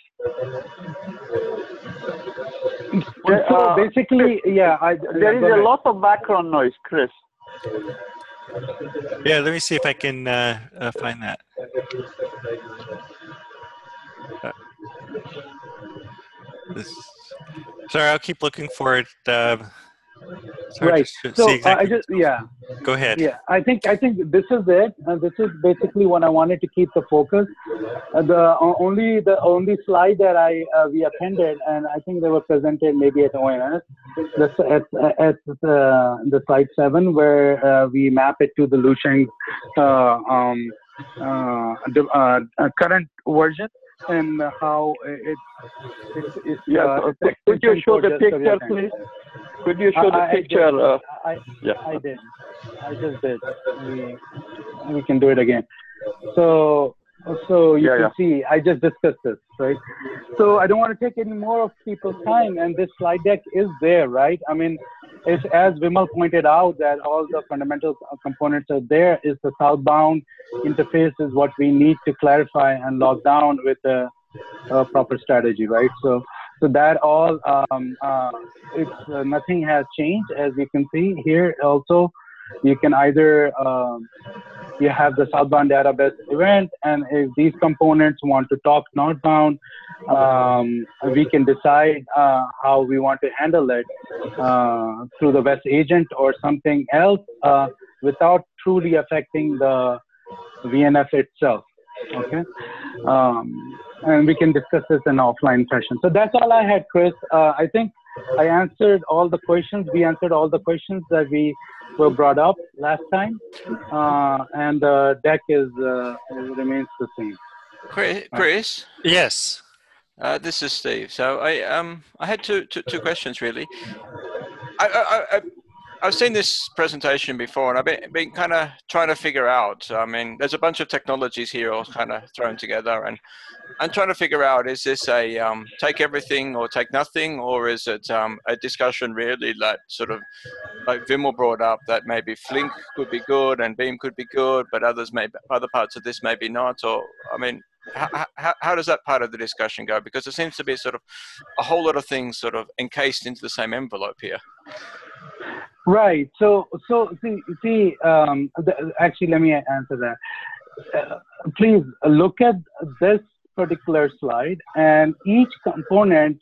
So uh, basically, yeah, I, there is a lot of background noise, Chris. Yeah, let me see if I can uh, uh, find that. Uh, this, sorry, I'll keep looking for it. Uh, right. So exactly. uh, I just yeah. Go ahead. Yeah, I think I think this is it. Uh, this is basically what I wanted to keep the focus. Uh, the uh, only the only slide that I uh, we appended, and I think they were presented maybe at O N S. This at at the the slide seven where uh, we map it to the Lusheng uh, um, uh, the, uh, current version and how it. it, it yeah. Uh, could you show the picture, please? Could you show the I, picture? I did. Uh, I, yeah. I did. I just did. We, we can do it again. So, so you yeah, can yeah. see, I just discussed this, right? So I don't want to take any more of people's time, and this slide deck is there, right? I mean, it's as Vimal pointed out that all the fundamental components are there. Is the southbound interface is what we need to clarify and lock down with a, a proper strategy, right? So, so that all, um, uh, it's uh, nothing has changed, as you can see here. Also, you can either um, you have the southbound database event, and if these components want to talk northbound, um, we can decide uh, how we want to handle it uh, through the west agent or something else uh, without truly affecting the V N F itself. Okay, um, and we can discuss this in offline session. So that's all I had, Chris. Uh, I think I answered all the questions. We answered all the questions that we were brought up last time, uh, and the deck is uh, remains the same. Chris, Chris? Yes. Uh, this is Steve. So I um I had two two, two questions really. I, I I I've seen this presentation before, and I've been, been kind of trying to figure out. I mean, there's a bunch of technologies here all kind of thrown together, and I'm trying to figure out: is this a um, take everything or take nothing, or is it um, a discussion really that sort of like Vimal brought up that maybe Flink could be good and Beam could be good, but others may other parts of this maybe not? Or I mean, how, how, how does that part of the discussion go? Because there seems to be sort of a whole lot of things sort of encased into the same envelope here. Right. So, so see, see. Um, the, actually, let me answer that. Uh, please look at this particular slide, and each component.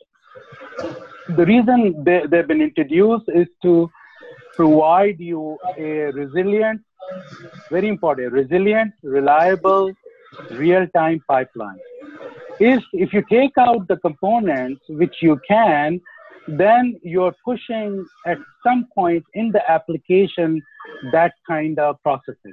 The reason they, they've been introduced is to provide you a resilient, very important, resilient, reliable, real-time pipeline. If if you take out the components, which you can, then you're pushing at some point in the application that kind of processing.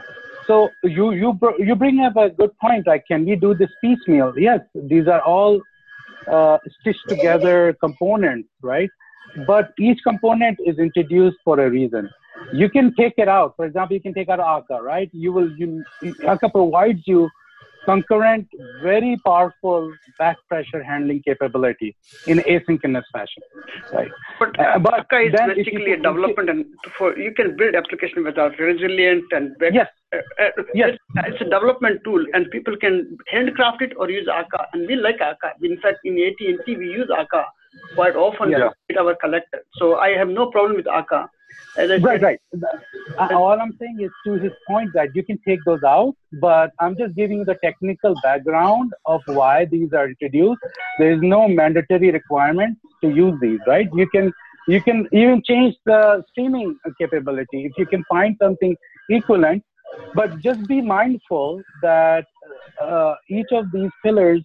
So you you br you bring up a good point. Like, can we do this piecemeal? Yes, these are all uh, stitched together components, right? But each component is introduced for a reason. You can take it out. For example, you can take out Akka, right? You will you Akka provides you concurrent, very powerful back pressure handling capability in asynchronous fashion, right? But, uh, but Akka is basically a development, and for you can build application without resilient and back, yes, uh, uh, yes, it's, it's a development tool, and people can handcraft it or use Akka, and we like Akka. In fact, in A T and T we use Akka quite often yeah. to create our collector. So I have no problem with Akka. As I right, said, right. Uh, all I'm saying is, to his point, that you can take those out, but I'm just giving you the technical background of why these are introduced. There is no mandatory requirement to use these, right? You can you can even change the streaming capability if you can find something equivalent, but just be mindful that uh, each of these pillars,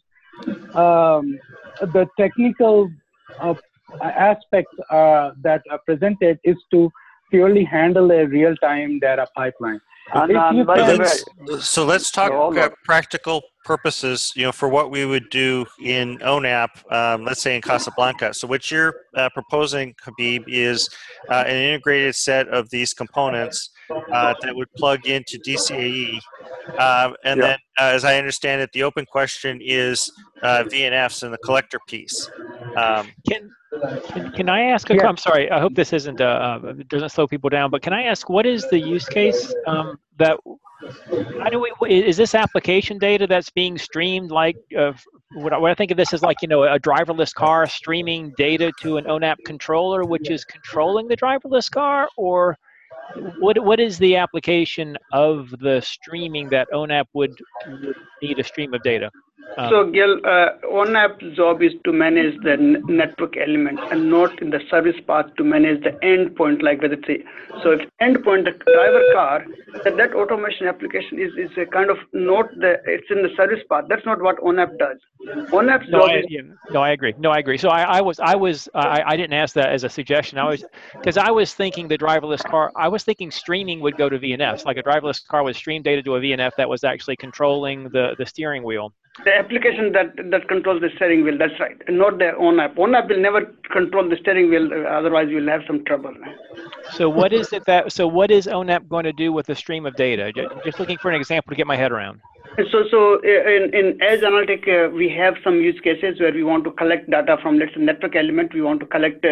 um, the technical uh, aspects uh, that are presented is to purely handle a real-time data pipeline. And, um, by the way, so let's talk about practical purposes, you know, for what we would do in O N A P, um, let's say in Casablanca. So what you're uh, proposing, Habib, is uh, an integrated set of these components uh, that would plug into D C A E. Uh, and yeah. then, uh, as I understand it, the open question is uh, V N Fs and the collector piece. Um, can, can can I ask? A, yeah. I'm sorry. I hope this isn't uh, doesn't slow people down. But can I ask, what is the use case um, that? How do we? Is this application data that's being streamed? Like, uh, what, I, what I think of this as like, you know, a driverless car streaming data to an O N A P controller, which is controlling the driverless car, or what? What is the application of the streaming that O N A P would, would need a stream of data? Um, so, Gil, uh, O N A P's job is to manage the n network elements and not in the service path to manage the endpoint, like whether it's a, so if endpoint, the driver car, that, that automation application is, is a kind of not the, it's in the service path. That's not what O N A P does. O N A P's no, job I, is... yeah, no, I agree. No, I agree. So I, I was, I was, I, I didn't ask that as a suggestion. I was, because I was thinking the driverless car, I was thinking streaming would go to V N Fs, like a driverless car would stream data to a V N F that was actually controlling the, the steering wheel. The application that that controls the steering wheel, that's right, and not the O N A P. O N A P will never control the steering wheel, otherwise you'll have some trouble. So what is it that, so what is O N A P going to do with the stream of data? Just looking for an example to get my head around. So, so in, in Edge Analytic, uh, we have some use cases where we want to collect data from, let's say, network element. We want to collect uh,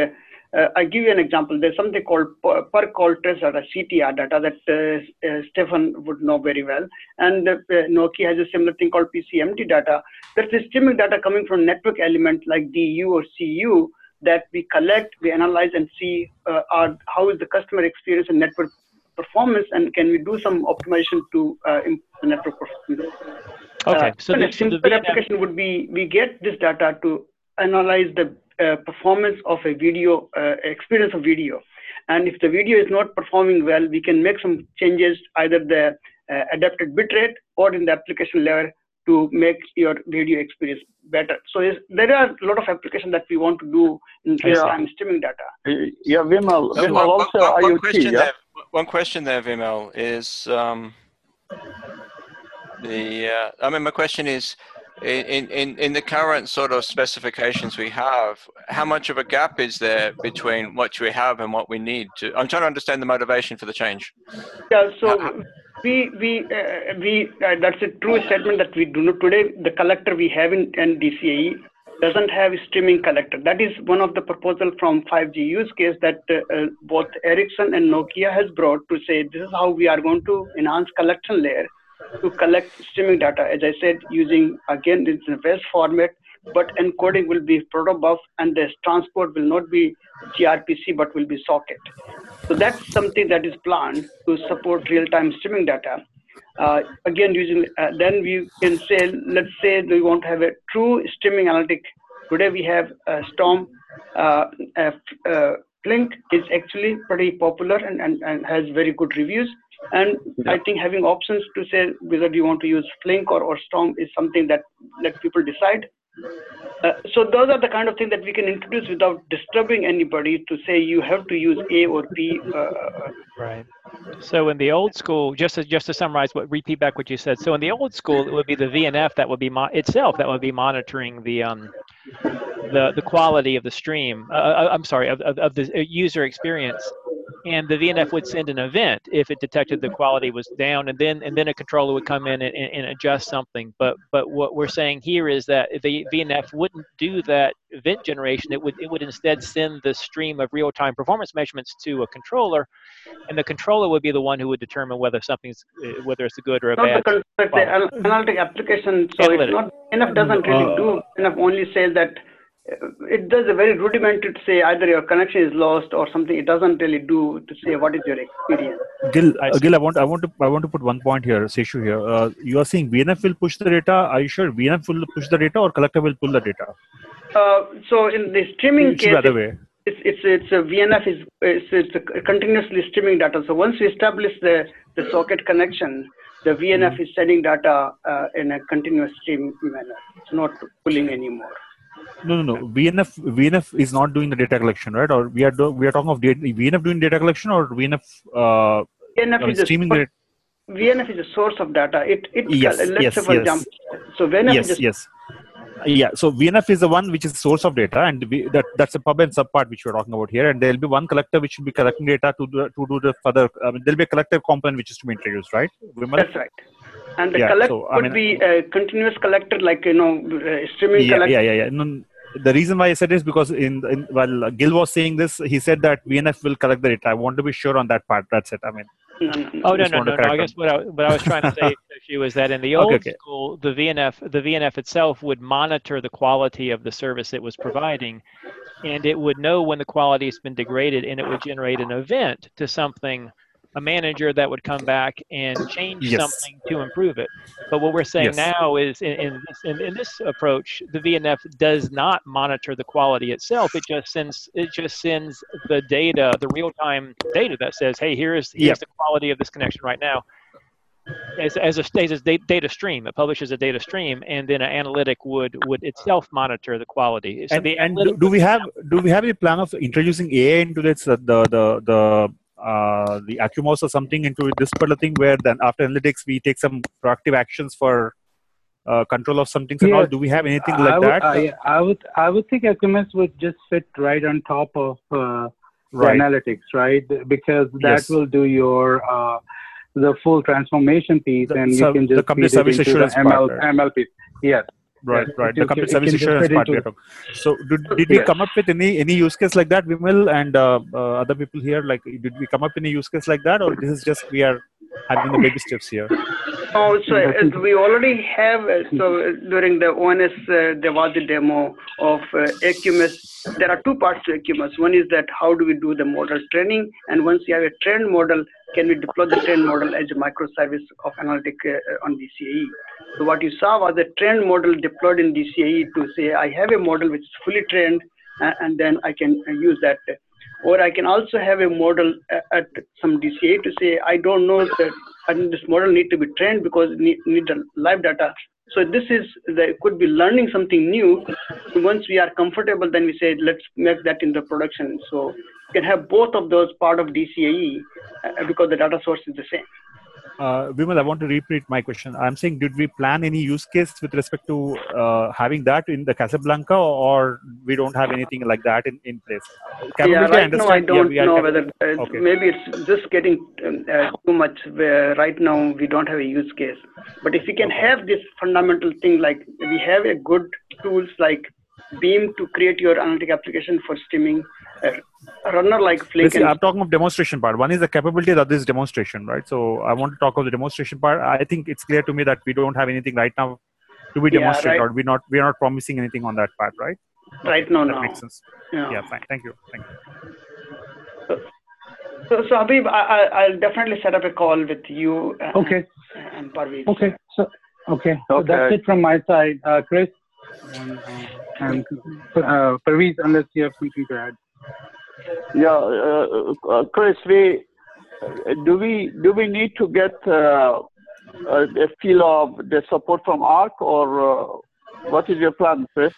uh, I give you an example. There's something called per, per call trace data, C T R data, that uh, uh, Stefan would know very well. And uh, Nokia has a similar thing called P C M D data. That's the streaming data coming from network elements like D U or C U that we collect, we analyze, and see uh, our, how is the customer experience and network performance, and can we do some optimization to uh, improve the network performance. Okay, Uh, so and the, a so the simple V N F, application would be, we get this data to analyze the uh, performance of a video, uh, experience of video. And if the video is not performing well, we can make some changes, either the uh, adapted bitrate or in the application layer to make your video experience better. So is, there are a lot of applications that we want to do in real-time streaming data. Yeah, Vimal, Uh, Vimal one, also one- one IoT, question yeah? there, one question there, Vimal, is um, the. Uh, I mean, my question is, in, in in the current sort of specifications we have, how much of a gap is there between what we have and what we need to? I'm trying to understand the motivation for the change. Yeah, so we we uh, we uh, that's a true statement that we do not today. The collector we have in N D C A E doesn't have a streaming collector. That is one of the proposal from five G use case that uh, uh, both Ericsson and Nokia has brought to say this is how we are going to enhance collection layer to collect streaming data. As I said, using again it's a V E S format, but encoding will be protobuf, and the transport will not be G R P C but will be socket. So that's something that is planned to support real-time streaming data. Uh, again, using uh, then we can say, let's say we want to have a true streaming analytic. Today we have uh, Storm. Uh, uh, uh, Flink is actually pretty popular and, and, and has very good reviews. And I think having options to say whether you want to use Flink or, or Storm is something that let people decide. Uh, so those are the kind of things that we can introduce without disturbing anybody to say you have to use A or B. Uh, right. So in the old school, just to, just to summarize, what repeat back what you said. So in the old school, it would be the V N F that would be mo itself that would be monitoring the um, the the quality of the stream. Uh, I'm sorry, of, of, of the user experience. And the V N F would send an event if it detected the quality was down, and then and then a controller would come in and, and, and adjust something. But but what we're saying here is that the V N F wouldn't do that event generation. It would it would instead send the stream of real-time performance measurements to a controller, and the controller would be the one who would determine whether something's whether it's a good or a not bad. the, the analytic application. So Analytic. it's not enough. Doesn't really do. Enough only says that. It does a very rudimentary to say either your connection is lost or something. It doesn't really do to say what is your experience. Gil, uh, Gil, I want, I want to, I want to put one point here, Seshu here. Uh, you are saying V N F will push the data. Are you sure V N F will push the data, or collector will pull the data? Uh, so in the streaming It's case, the other way. it's it's it's a V N F is it's, it's a continuously streaming data. So once we establish the the socket connection, the V N F mm-hmm. is sending data uh, in a continuous stream manner. It's not pulling anymore. No, no, no. V N F, V N F is not doing the data collection, right? Or we are do, we are talking of data, V N F doing data collection, or V N F, uh, V N F is streaming a the V N F is a source of data. It it yes, let's yes, say for yes. example, so V N F yes, is a, yes. Yeah, so V N F is the one which is the source of data, and we, that that's a pub and sub part which we're talking about here. And there will be one collector which will be collecting data to do, to do the further. I mean, there will be a collector component which is to be introduced, right? Vimal? That's right. And the yeah, collect so, would I mean, be a continuous collector, like you know, uh, streaming yeah, collector. yeah, yeah, yeah. No, the reason why I said this because in, in while Gil was saying this, he said that V N F will collect the data. I want to be sure on that part. That's it. I mean. No, no, no. Oh no no no, no! I guess what I what I was trying to say was that in the old okay, okay. school, the V N F the V N F itself would monitor the quality of the service it was providing, and it would know when the quality has been degraded, and it would generate an event to something, a manager that would come back and change yes. something to improve it. But what we're saying yes. now is in in this, in in this approach, the V N F does not monitor the quality itself. It just sends it just sends the data, the real-time data that says, hey, here's here's yep. the quality of this connection right now. As as a as a data stream, it publishes a data stream, and then an analytic would would itself monitor the quality. So and the and do, do we have do we have a plan of introducing A I into this? Uh, the the the Uh, the Acumos or something into this particular thing where then after analytics we take some proactive actions for uh, control of some things and yes. all. Do we have anything like I would, that? I, I would I would think Acumus would just fit right on top of uh, the right. analytics, right? Because that yes. will do your uh, the full transformation piece, the, and so you can just the complete feed service it into assurance the M L, part, right? M L piece. Yes. Right, Yeah, right. it- The it- complete it service can just assurance fit part we into- are talking. So, did, did we Yes. come up with any any use case like that, Vimal and uh, uh, other people here? Like, did we come up with any use case like that, or this is just we are having the baby steps here? Oh, so uh, we already have, uh, so uh, during the O N S, uh, there was a demo of uh, A Q M S. There are two parts to A Q M S. One is that how do we do the model training? And once you have a trained model, can we deploy the trained model as a microservice of analytic uh, on D C A E? So what you saw was a trained model deployed in D C A E to say, I have a model which is fully trained, uh, and then I can uh, use that. Or I can also have a model at some D C A to say, I don't know that and this model need to be trained because it need, need the live data. So this is, the, could be learning something new. Once we are comfortable, then we say, let's make that into production. So you can have both of those part of D C A E uh, because the data source is the same. Uh, Vimal, I want to repeat my question. I'm saying, did we plan any use case with respect to uh, having that in the Casablanca, or we don't have anything like that in, in place? Yeah, Capability, I right now I understand. Yeah, don't we are know cap- whether uh, okay. maybe it's just getting um, uh, too much. Where right now we don't have a use case. But if we can Okay. have this fundamental thing, like we have a good tools like Beam to create your analytic application for streaming, uh, a runner like Flink. Basically, And I'm talking of demonstration part. One is the capability, the other is demonstration, right? So I want to talk of the demonstration part. I think it's clear to me that we don't have anything right now to be Yeah, demonstrated, right. or we not we are not promising anything on that part, right? Right now, that no. makes sense. Yeah. Yeah, fine. Thank you. Thank you. So, so Habib, I, I, I'll definitely set up a call with you. Uh, Okay. And Parveen. Okay. So okay. So Okay. that's it from my side, uh, Chris and, uh, and uh, Parveez, unless you have something to add. Yeah, uh, uh, Chris, we uh, do we do we need to get uh, a, a feel of the support from ARC, or uh, what is your plan, Chris?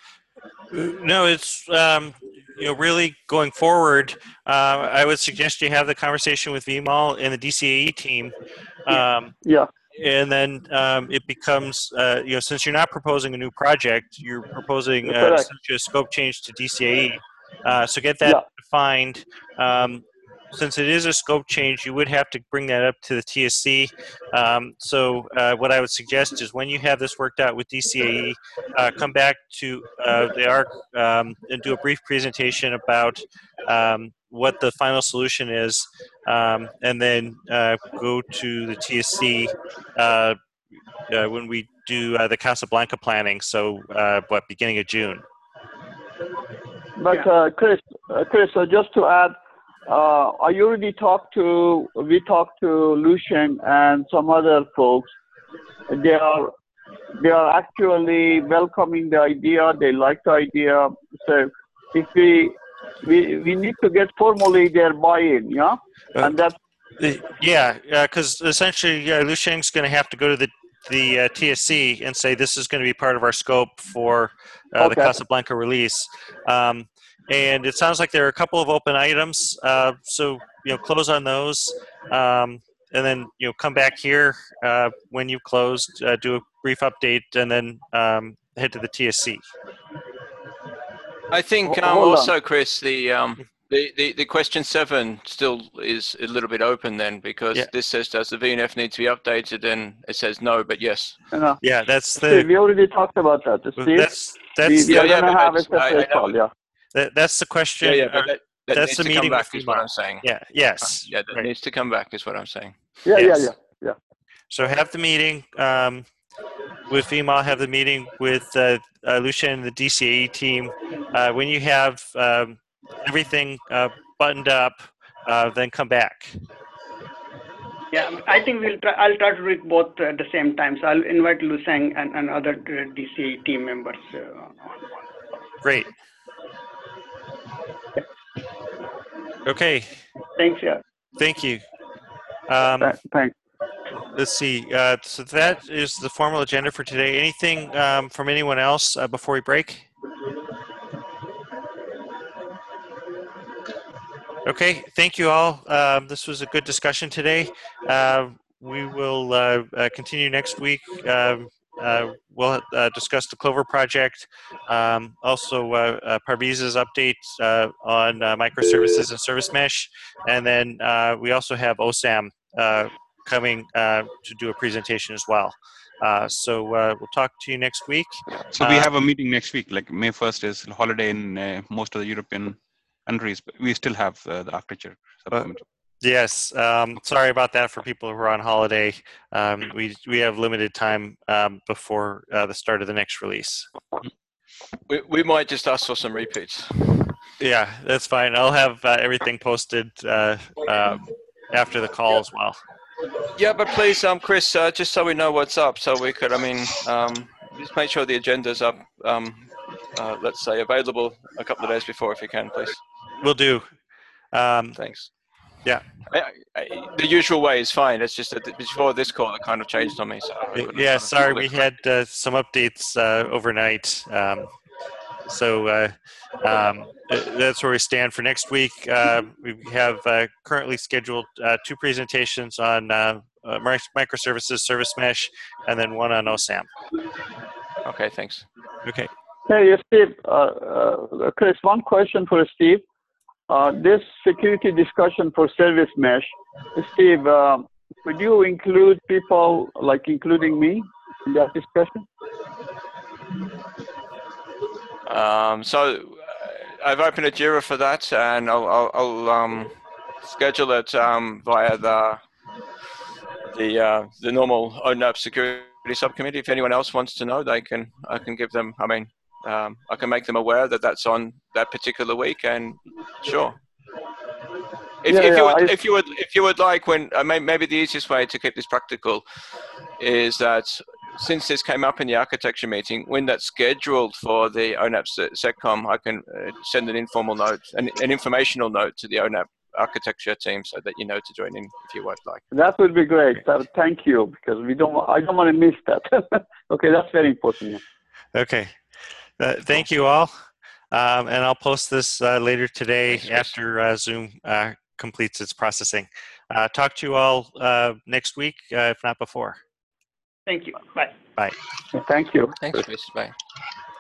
No, it's um, you know really going forward. Uh, I would suggest you have the conversation with V M A L and the D C A E team, um, Yeah. and then um, it becomes uh, you know since you're not proposing a new project, you're proposing uh, Correct. essentially a scope change to D C A E. Uh, so get that Yeah. defined. Um, since it is a scope change, you would have to bring that up to the T S C. Um, so uh, what I would suggest is when you have this worked out with D C A E, uh, come back to uh, the ARC um, and do a brief presentation about um, what the final solution is, um, and then uh, go to the T S C uh, uh, when we do uh, the Casablanca planning. So uh, what, beginning of June. But uh, Chris, uh, Chris, so just to add, uh, I already talked to we talked to Lucian and some other folks. They are they are actually welcoming the idea. They like the idea. So if we we we need to get formally their buy-in, yeah, Uh, and that's Uh, Yeah, because essentially, yeah, Lu Sheng's going to have to go to the the uh, T S C and say this is going to be part of our scope for uh, the Okay. Casablanca release. Um, and it sounds like there are a couple of open items, uh, so you know, close on those, um, and then you know, come back here uh, when you've closed, uh, do a brief update, and then um, head to the T S C. I think Ho- um, hold on. also, Chris, the, um, the, the, the question seven still is a little bit open then, because Yeah. this says, does the V N F need to be updated? And it says no, but yes. you know, Yeah, that's Steve, the we already talked about that. Steve, that's we, that's we Yeah, are yeah, going to but I have a just- I- I separate know. call, yeah. that, that's the question. Yeah, yeah, but uh, that, that that's needs the to come meeting back with is what V M A L. I'm saying. Yeah. Yes. Yeah, that Right. needs to come back is what I'm saying. Yeah, Yes. yeah, yeah, yeah. So have the meeting um, with V M A L, have the meeting with uh, uh, Lucian and the D C A E team. Uh, when you have um, everything uh, buttoned up, uh, then come back. Yeah, I think we'll try. I'll try to do it both at the same time. So I'll invite Lu Sheng and, and other uh, D C A E team members. Uh, Great. Okay. thanks. Yeah. Thank you. Um, Th- Thanks. let's see. Uh, so that is the formal agenda for today. Anything um, from anyone else uh, before we break? Okay, thank you all. Um, this was a good discussion today. Uh, we will uh, uh, continue next week. Um, uh, we'll uh, discuss the Clover project, um, also uh, uh, Parveez's update uh, on uh, microservices and service mesh, and then uh, we also have O SAM uh, coming uh, to do a presentation as well. Uh, so uh, we'll talk to you next week. So we Uh, have a meeting next week. Like May first is holiday in uh, most of the European countries, but we still have uh, the architecture subcommittee. Yes, um, sorry about that for people who are on holiday. Um, we we have limited time um, before uh, the start of the next release. We, we might just ask for some repeats. Yeah, that's fine. I'll have uh, everything posted uh, uh, after the call as well. Yeah, but please, um, Chris, uh, just so we know what's up, so we could, I mean, um, just make sure the agenda's up, um, uh, let's say, available a couple of days before, if you can, please. Will do. Um, Thanks. Yeah. I, I, the usual way is fine. It's just that before this call, it kind of changed on me. So I couldn't Yeah, kind of sorry, follow we it. had uh, some updates uh, overnight. Um, so uh, um, that's where we stand for next week. Uh, we have uh, currently scheduled uh, two presentations on uh, uh, microservices, Service Mesh, and then one on O SAM. Okay, thanks. Okay. Hey, Steve, uh, uh, Chris, one question for Steve. Uh, this security discussion for Service Mesh, Steve, uh, would you include people like including me in that discussion? Um, so uh, I've opened a Jira for that, and I'll, I'll, I'll um, schedule it um, via the the uh, the normal O N A P security subcommittee. If anyone else wants to know, they can. I can give them. I mean, um, I can make them aware that that's on that particular week, and sure. If, Yeah, if yeah, you would, I- if you would, if you would like, when uh, may, maybe the easiest way to keep this practical is that since this came up in the architecture meeting, when that's scheduled for the O N A P SecCom, I can uh, send an informal note, an, an informational note to the O N A P architecture team, so that you know to join in if you would like. That would be great. Uh, thank you, because we don't. I don't want to miss that. Okay, that's very important. Okay. Uh, thank you all. Um, and I'll post this uh, later today after uh, Zoom uh, completes its processing. Uh, talk to you all uh, next week, uh, if not before. Thank you. Bye. Bye. Thank you. Thanks, Chris. Bye.